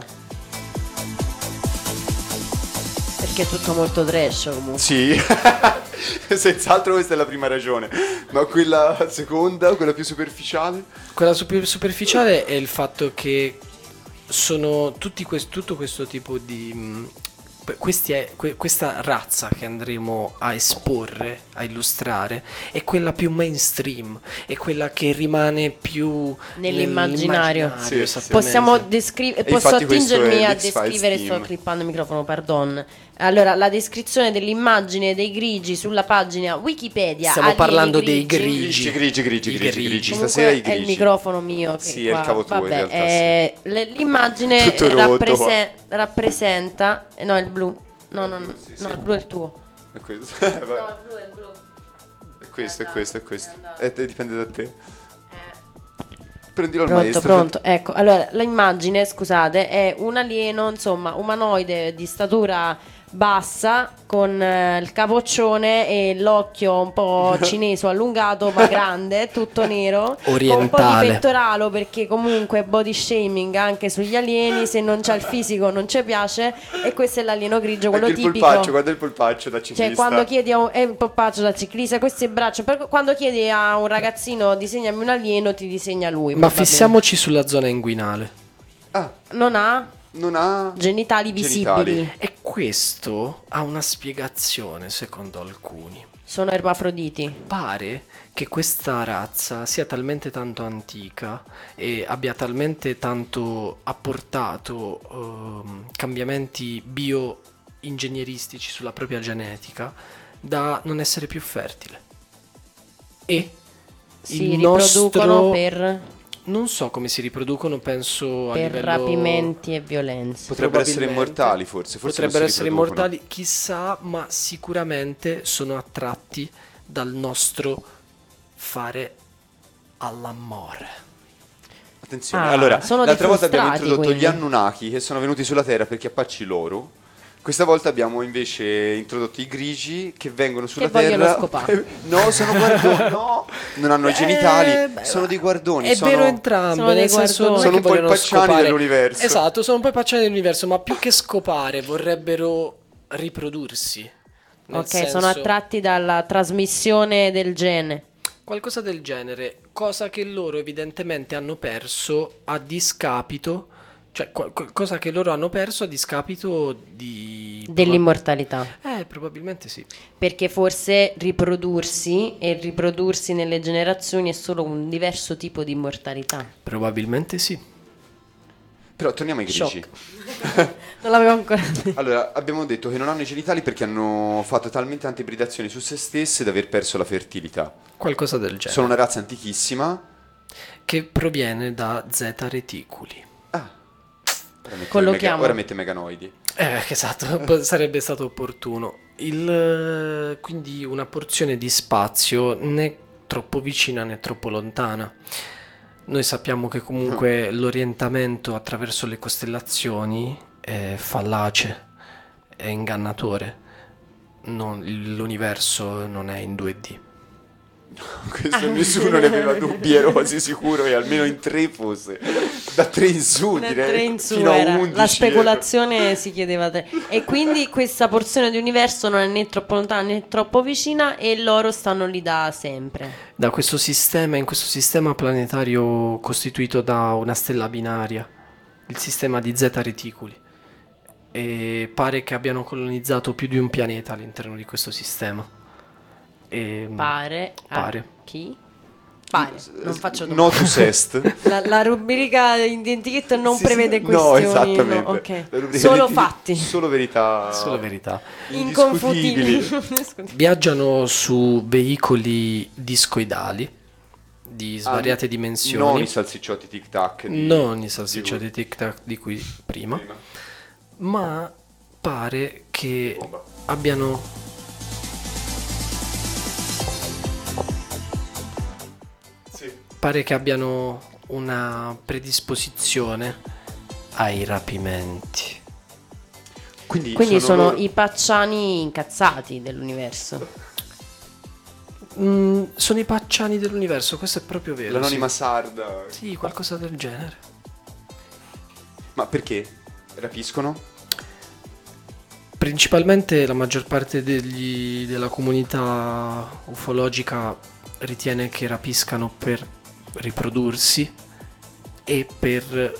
Perché è tutto molto trash comunque. Sì, senz'altro questa è la prima ragione. Ma quella seconda, quella più superficiale? Quella superficiale è il fatto che sono tutto questo tipo di questa razza che andremo a esporre, a illustrare, è quella più mainstream, è quella che rimane più Nell'immaginario. Sì, esattamente. Possiamo E posso infatti questo attingermi è a l'X-Files descrivere, team. sto clippando il microfono, pardon. Allora, la descrizione dell'immagine dei grigi sulla pagina Wikipedia. Stiamo alieni parlando dei grigi. Grigi. Comunque Stasera i è il grigi. microfono mio che Sì, è qua- il cavo tuo, in vabbè, realtà, l'immagine Tutto rotto qua. rappresenta no, il blu. No, il blu è il tuo. È questo. No, il blu è il blu. È questo. Dipende da te. Prendilo al Pronto, maestro. pronto. Ecco, allora l'immagine, scusate, è un alieno, insomma, umanoide di statura bassa con il capoccione e l'occhio un po' cineso allungato ma grande, tutto nero, con un po' di Orientale. pettoralo perché comunque body shaming anche sugli alieni, se non c'ha il fisico non ci piace, e questo è l'alieno grigio, quello Anche il tipico. polpaccio, guarda il polpaccio da ciclista. Cioè, quando chiedi è il polpaccio da ciclista, questo è il braccio. Quando chiedi a un ragazzino disegnami un alieno, ti disegna lui. Ma probabilmente. fissiamoci sulla zona inguinale. Non ha Non ha genitali visibili. genitali. E questo ha una spiegazione secondo alcuni. Sono ermafroditi. Pare che questa razza sia talmente tanto antica e abbia talmente tanto apportato cambiamenti bioingegneristici sulla propria genetica da non essere più fertile. E Si il riproducono nostro... per Non so come si riproducono, penso a per livello... rapimenti e violenze. Potrebbero essere Probabilmente. immortali forse Potrebbero non si essere riproducono. immortali, chissà, ma sicuramente sono attratti dal nostro fare all'amore. Attenzione, Ah, allora, sono l'altra dei volta abbiamo frustrati, introdotto gli quindi. Anunnaki che sono venuti sulla Terra per chiapparci loro. Questa volta abbiamo invece introdotto i grigi che vengono sulla vogliono Terra. scopare. No, sono guardoni, no, non hanno i genitali, sono dei guardoni. È sono... vero entrambe, sono dei nel senso non è guardoni. Sono che un po' i vogliono pacciani scopare. dell'universo. Esatto, sono un po' i pacciani dell'universo, ma più che scopare vorrebbero riprodursi. Nel Ok, senso, sono attratti dalla trasmissione del gene. qualcosa del genere, cosa che loro evidentemente hanno perso a discapito, cioè cosa che loro hanno perso a discapito di... Dell'immortalità. Probabilmente sì. Perché forse riprodursi e riprodursi nelle generazioni è solo un diverso tipo di immortalità. Probabilmente sì. Però torniamo ai grigi. Shock. Non l'avevo ancora detto. Allora, abbiamo detto che non hanno i genitali perché hanno fatto talmente tante ibridazioni su se stesse da aver perso la fertilità. Qualcosa del genere. Sono una razza antichissima. Che proviene da zeta reticuli. Ah, ora mette, Collochiamo. ora mette meganoidi. Esatto, sarebbe stato opportuno. Quindi una porzione di spazio né troppo vicina né troppo lontana. Noi sappiamo che comunque l'orientamento attraverso le costellazioni è fallace, è ingannatore. L'universo non è in 2D. Questo nessuno ne aveva dubbi, ero quasi sicuro che almeno in 3 fosse. Da 3 in su, Nel direi. 3 in su fino a era. 11. La speculazione si chiedeva 3. E quindi questa porzione di universo non è né troppo lontana né troppo vicina e loro stanno lì da sempre. Da questo sistema, in questo sistema planetario costituito da una stella binaria, il sistema di zeta reticuli. E pare che abbiano colonizzato più di un pianeta all'interno di questo sistema. Pare. Pare. A chi? Pare. Non faccio domande. Notus est. La rubrica identikit non Sì, prevede sì, no, questioni. esattamente. Ok. La rubrica Solo di- fatti. Solo verità. Solo verità. Inconfutibili. indiscutibili. Viaggiano su veicoli discoidali di svariate dimensioni. Non i salsicciotti tic tac. Non i salsicciati tic tac di cui prima, Prima. ma pare che Bomba. abbiano Sì. pare che abbiano una predisposizione ai rapimenti. Quindi sono loro- i pacciani incazzati dell'universo. Sono i pacciani dell'universo, questo è proprio vero. l'anonima sarda. Sì, qualcosa del genere. Ma perché? Rapiscono? Principalmente la maggior parte della comunità ufologica ritiene che rapiscano per riprodursi e per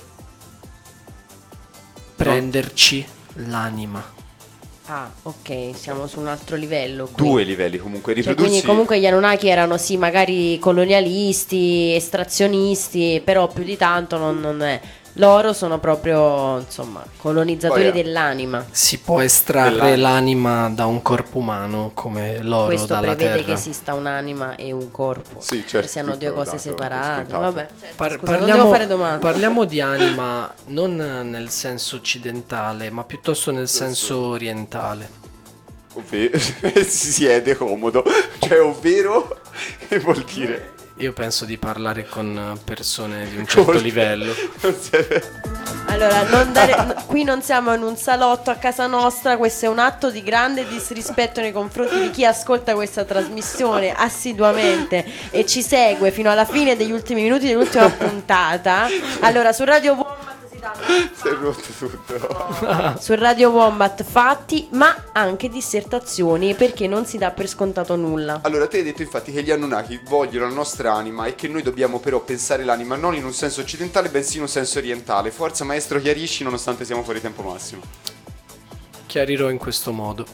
prenderci l'anima. Ah, ok, siamo su un altro livello qui. 2 livelli comunque. Cioè, Riprodursi. quindi comunque gli Anunnaki erano sì magari colonialisti, estrazionisti, però più di tanto non è. Loro sono proprio, insomma, colonizzatori Poi, dell'anima. Si può estrarre Dell'anima. l'anima da un corpo umano come l'oro Questo dalla prevede terra. che esista un'anima e un corpo. Sì, certo, Che siano due tutto cose dato, separate. scontato. Vabbè, Par- scusa, non devo fare domande. parliamo di anima non nel senso occidentale, ma piuttosto nel senso orientale. Ovvero, si siede comodo. Cioè, ovvero, che vuol dire? Io penso di parlare con persone di un certo Col- livello. Non serve. Allora, qui non siamo in un salotto a casa nostra, questo è un atto di grande disrispetto nei confronti di chi ascolta questa trasmissione assiduamente e ci segue fino alla fine degli ultimi minuti dell'ultima puntata. Allora, su Radio Wombat si danno Si è rotto tutto. su Radio Wombat fatti, ma anche dissertazioni, perché non si dà per scontato nulla. Allora, te hai detto infatti che gli Anunnaki vogliono la nostra anima e che noi dobbiamo però pensare l'anima non in un senso occidentale, bensì in un senso orientale. Forza, maestro, chiarisci nonostante siamo fuori tempo massimo. Chiarirò in questo modo.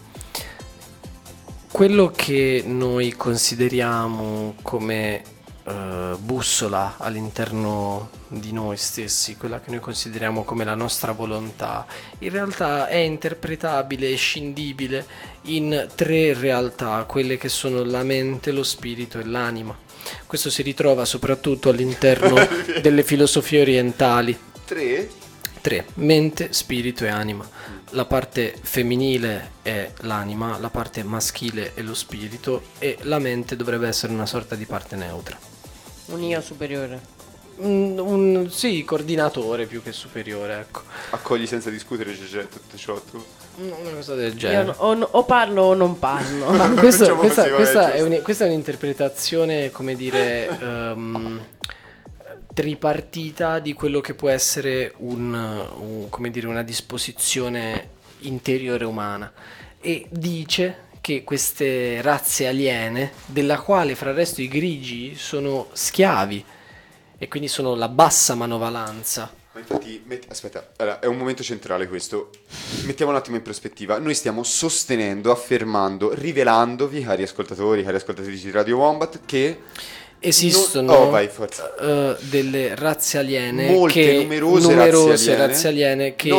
Quello che noi consideriamo come bussola all'interno di noi stessi, quella che noi consideriamo come la nostra volontà, in realtà è interpretabile e scindibile in 3 realtà, quelle che sono la mente, lo spirito e l'anima. Questo si ritrova soprattutto all'interno delle filosofie orientali. 3? 3. Mente, spirito e anima. La parte femminile è l'anima, la parte maschile è lo spirito e la mente dovrebbe essere una sorta di parte neutra. Un io superiore. Sì, coordinatore più che superiore, ecco. Accogli senza discutere, c'è tutto ciò tu. Una cosa del Io genere. o parlo o non parlo. Ma questa Facciamo così, vabbè, questa è giusto. questa è un'interpretazione, come dire, tripartita di quello che può essere come dire, una disposizione interiore umana. e dice che queste razze aliene, della quale fra il resto i grigi sono schiavi e quindi sono la bassa manovalanza. Ma infatti, aspetta, allora, è un momento centrale questo. Mettiamo un attimo in prospettiva. Noi stiamo sostenendo, affermando, rivelandovi, cari ascoltatori, cari ascoltatrici di Radio Wombat, che Esistono Oh, vai, forza. delle razze aliene, Molte, numerose razze aliene che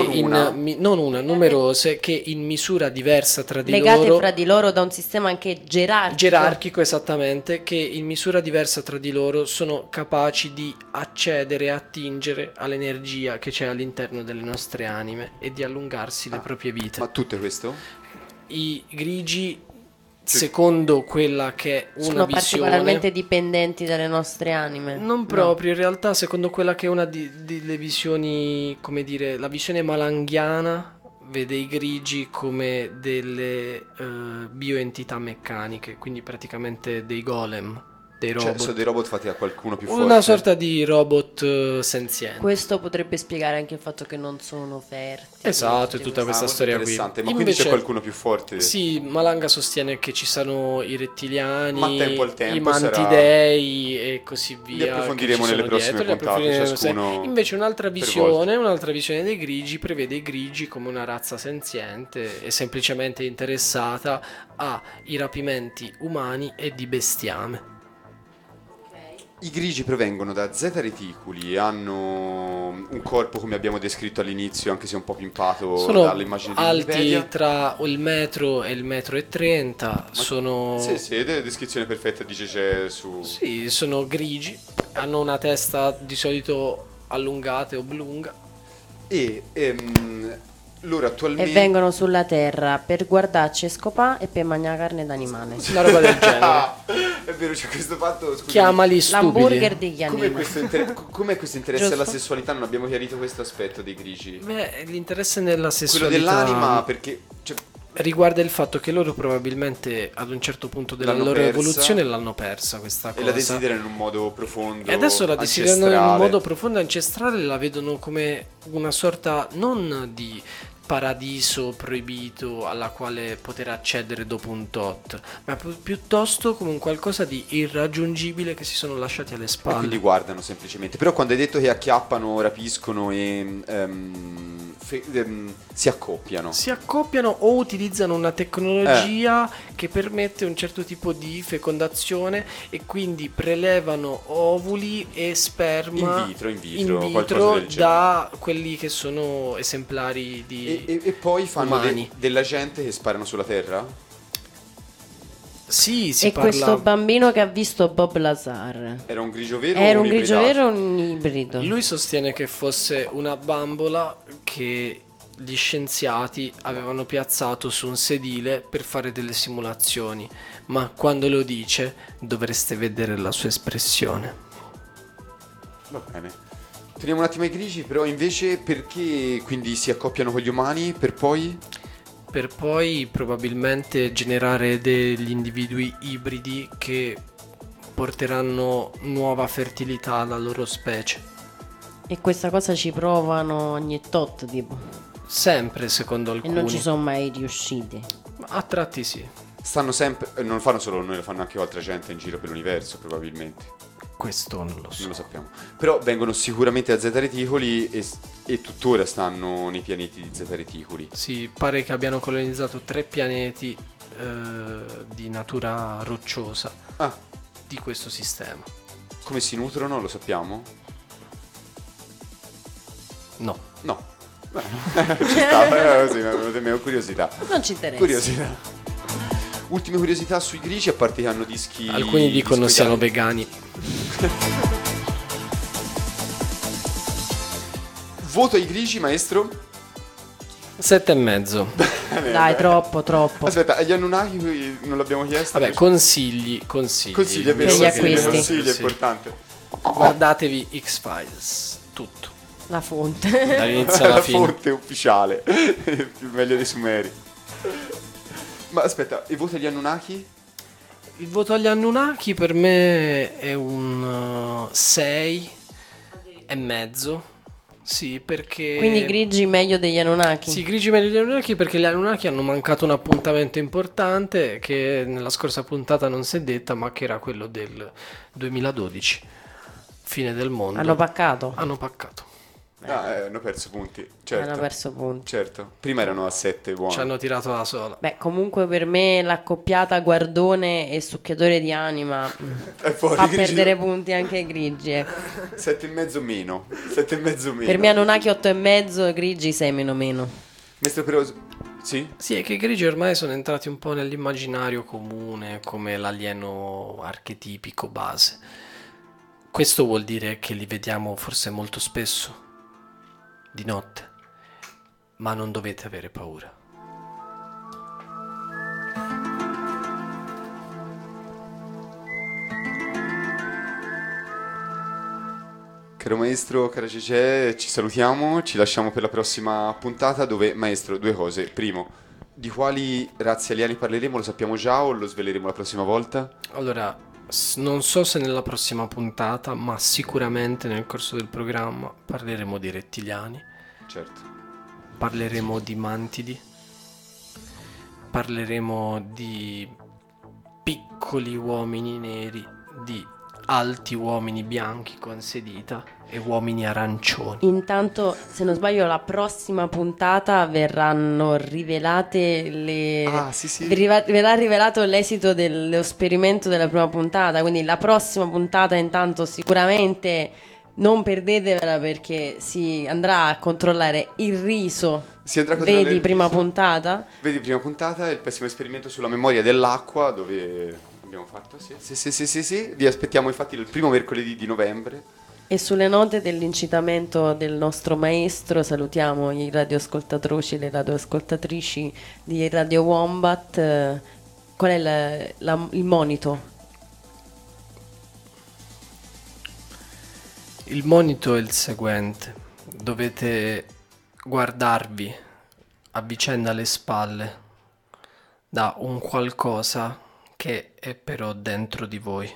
numerose che in misura diversa tra di Legate loro, fra di loro da un sistema anche gerarchico esattamente, che in misura diversa tra di loro sono capaci di accedere e attingere all'energia che c'è all'interno delle nostre anime e di allungarsi le proprie vite. Ma tutte questo? I grigi, secondo quella che è una sono visione, particolarmente dipendenti dalle nostre anime. non proprio, in realtà, secondo quella che è una delle visioni, come dire, la visione malanghiana vede i grigi come delle bioentità meccaniche, quindi praticamente dei golem, dei Cioè, robot. sono dei robot fatti da qualcuno più forte. Una sorta di robot senziente. Questo potrebbe spiegare anche il fatto che non sono fertili. Esatto, e tutta questa molto storia qui. interessante. Ma quindi Invece, c'è qualcuno più forte? sì, Malanga sostiene che ci sono i rettiliani, Ma tempo al tempo i mantidei e così via. Li approfondiremo che ci nelle sono prossime dietro, li puntate, approfondiremo ciascuno Invece per volta. un'altra visione dei grigi prevede i grigi come una razza senziente e semplicemente interessata ai rapimenti umani e di bestiame. I grigi provengono da zeta reticuli, hanno un corpo come abbiamo descritto all'inizio, anche se un po' pimpato Sono dall'immagine di alti Wikipedia. tra il metro e il metro e 30, sono... Sì, descrizione perfetta dice c'è su... Sì, sono grigi, hanno una testa di solito allungata e oblunga. E loro E attualmente... vengono sulla terra per guardarci e scopà e per mangiare carne d'animale. Una roba del genere. Ah, è vero, c'è questo fatto... scusami. Chiamali stupidi. L'hamburger di Com'è Chianina. com'è questo interesse Giusto? alla sessualità? Non abbiamo chiarito questo aspetto dei grigi. Beh, l'interesse nella Quello sessualità dell'anima, perché... cioè, riguarda il fatto che loro probabilmente ad un certo punto della L'hanno loro persa. evoluzione l'hanno persa questa e cosa. la desiderano in un modo profondo, E adesso la desiderano in un ancestrale. modo profondo e ancestrale, la vedono come una sorta non di paradiso proibito alla quale poter accedere dopo un tot, ma piuttosto come un qualcosa di irraggiungibile che si sono lasciati alle E spalle. quindi guardano semplicemente. Però quando hai detto che acchiappano, rapiscono e si accoppiano. Si accoppiano o utilizzano una tecnologia che permette un certo tipo di fecondazione e quindi prelevano ovuli e sperma In vitro, qualcosa del genere. da quelli che sono esemplari di E poi fanno umani. della gente che sparano sulla terra? Sì, si E parla. questo bambino che ha visto Bob Lazar Era un grigio vero era o un grigio ibridato? vero o un ibrido? Lui sostiene che fosse una bambola che gli scienziati avevano piazzato su un sedile per fare delle simulazioni, ma quando lo dice dovreste vedere la sua espressione. Va bene. Teniamo un attimo i grigi, però invece perché quindi si accoppiano con gli umani per poi... Per poi probabilmente generare degli individui ibridi che porteranno nuova fertilità alla loro specie. E questa cosa ci provano ogni tot, tipo. Sempre, secondo E alcuni. non ci sono mai riusciti. Ma a tratti sì. Stanno sempre... non lo fanno solo noi, lo fanno anche altra gente in giro per l'universo, probabilmente. Questo non lo so. Non lo sappiamo. Però vengono sicuramente da zeta reticoli e tuttora stanno nei pianeti di zeta reticoli. Sì, pare che abbiano colonizzato 3 pianeti di natura rocciosa Ah, di questo sistema. come si nutrono, lo sappiamo? No. No. Ci stava, così, mi è venuta mia curiosità. Non ci interessa. Curiosità. Ultime curiosità sui grigi, a parte che hanno dischi... Alcuni dicono dischi siano d'anni. vegani. Voto ai grigi, maestro? 7,5. Dai, troppo. Aspetta, agli Anunnaki non l'abbiamo chiesto? Vabbè, consigli. Consigli, è Per vero, gli acquisti. consigli, è Sì. importante. Guardatevi X-Files, tutto. La fonte. Dall'inizio alla La fine. fonte ufficiale, più meglio dei Sumeri. Ma aspetta, e voto agli Anunnaki? Il voto agli Anunnaki per me è un 6,5. Sì, perché... Quindi grigi meglio degli Anunnaki. Sì, grigi meglio degli Anunnaki perché gli Anunnaki hanno mancato un appuntamento importante che nella scorsa puntata non si è detta, ma che era quello del 2012, fine del mondo. Hanno paccato. Hanno paccato. Hanno perso punti. Certo. Hanno perso punti. Certo. Prima erano a 7 buoni. Ci hanno tirato la sola. Beh, comunque per me l'accoppiata guardone e succhiatore di anima È fuori, fa grigi. perdere punti anche ai grigi. Ecco. 7,5 meno. 7,5 meno. Per me Anunnaki 8,5 e grigi 6 meno meno. Maestro Peroso. Sì? Sì, è che i grigi ormai sono entrati un po' nell'immaginario comune come l'alieno archetipico base. Questo vuol dire che li vediamo forse molto spesso, di notte, ma non dovete avere paura. Caro maestro, cara Cecè, ci salutiamo, ci lasciamo per la prossima puntata dove, maestro, due cose. Primo, di quali razze alieni parleremo, lo sappiamo già o lo sveleremo la prossima volta? Allora, non so se nella prossima puntata, ma sicuramente nel corso del programma parleremo di rettiliani, Certo. parleremo di mantidi, parleremo di piccoli uomini neri, di alti uomini bianchi con sedita e uomini arancioni. Intanto, se non sbaglio, la prossima puntata verranno rivelate le... Ah, sì, sì. Verrà rivelato l'esito dell'esperimento della prima puntata. Quindi la prossima puntata, intanto, sicuramente non perdetevela perché si andrà a controllare il riso. Si andrà a controllare Vedi il prima riso. puntata? Vedi, prima puntata, il pessimo esperimento sulla memoria dell'acqua, dove abbiamo fatto, sì. Vi aspettiamo infatti il primo mercoledì di novembre. E sulle note dell'incitamento del nostro maestro salutiamo i radioascoltatrici e le radioascoltatrici di Radio Wombat. Qual è il monito? Il monito è il seguente: dovete guardarvi a vicenda alle spalle da un qualcosa che è però dentro di voi.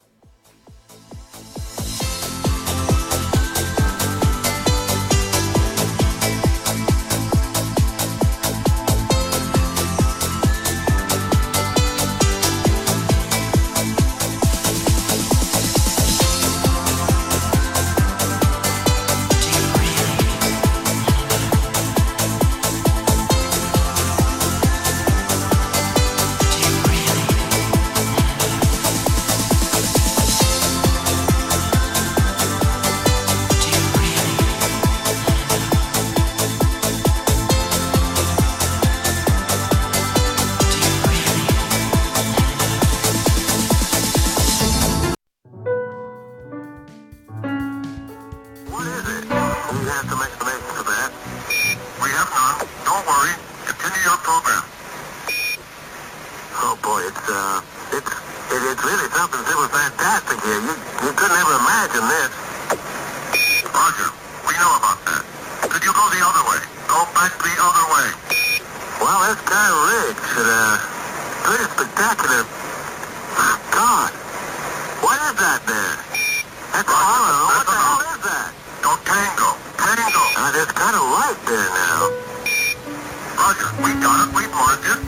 What is it? You have some explanation for that? We have none. Don't worry. Continue your program. Oh boy, it's really something super fantastic here. You couldn't ever imagine this. Roger, we know about that. Could you go the other way? Go back the other way. Well, that's kind of rich and pretty spectacular. My God, what is that there? That's a hollow. What the hell is that? No, tango. Tango. There's kind of light there now. Roger, we got it. We've marked it.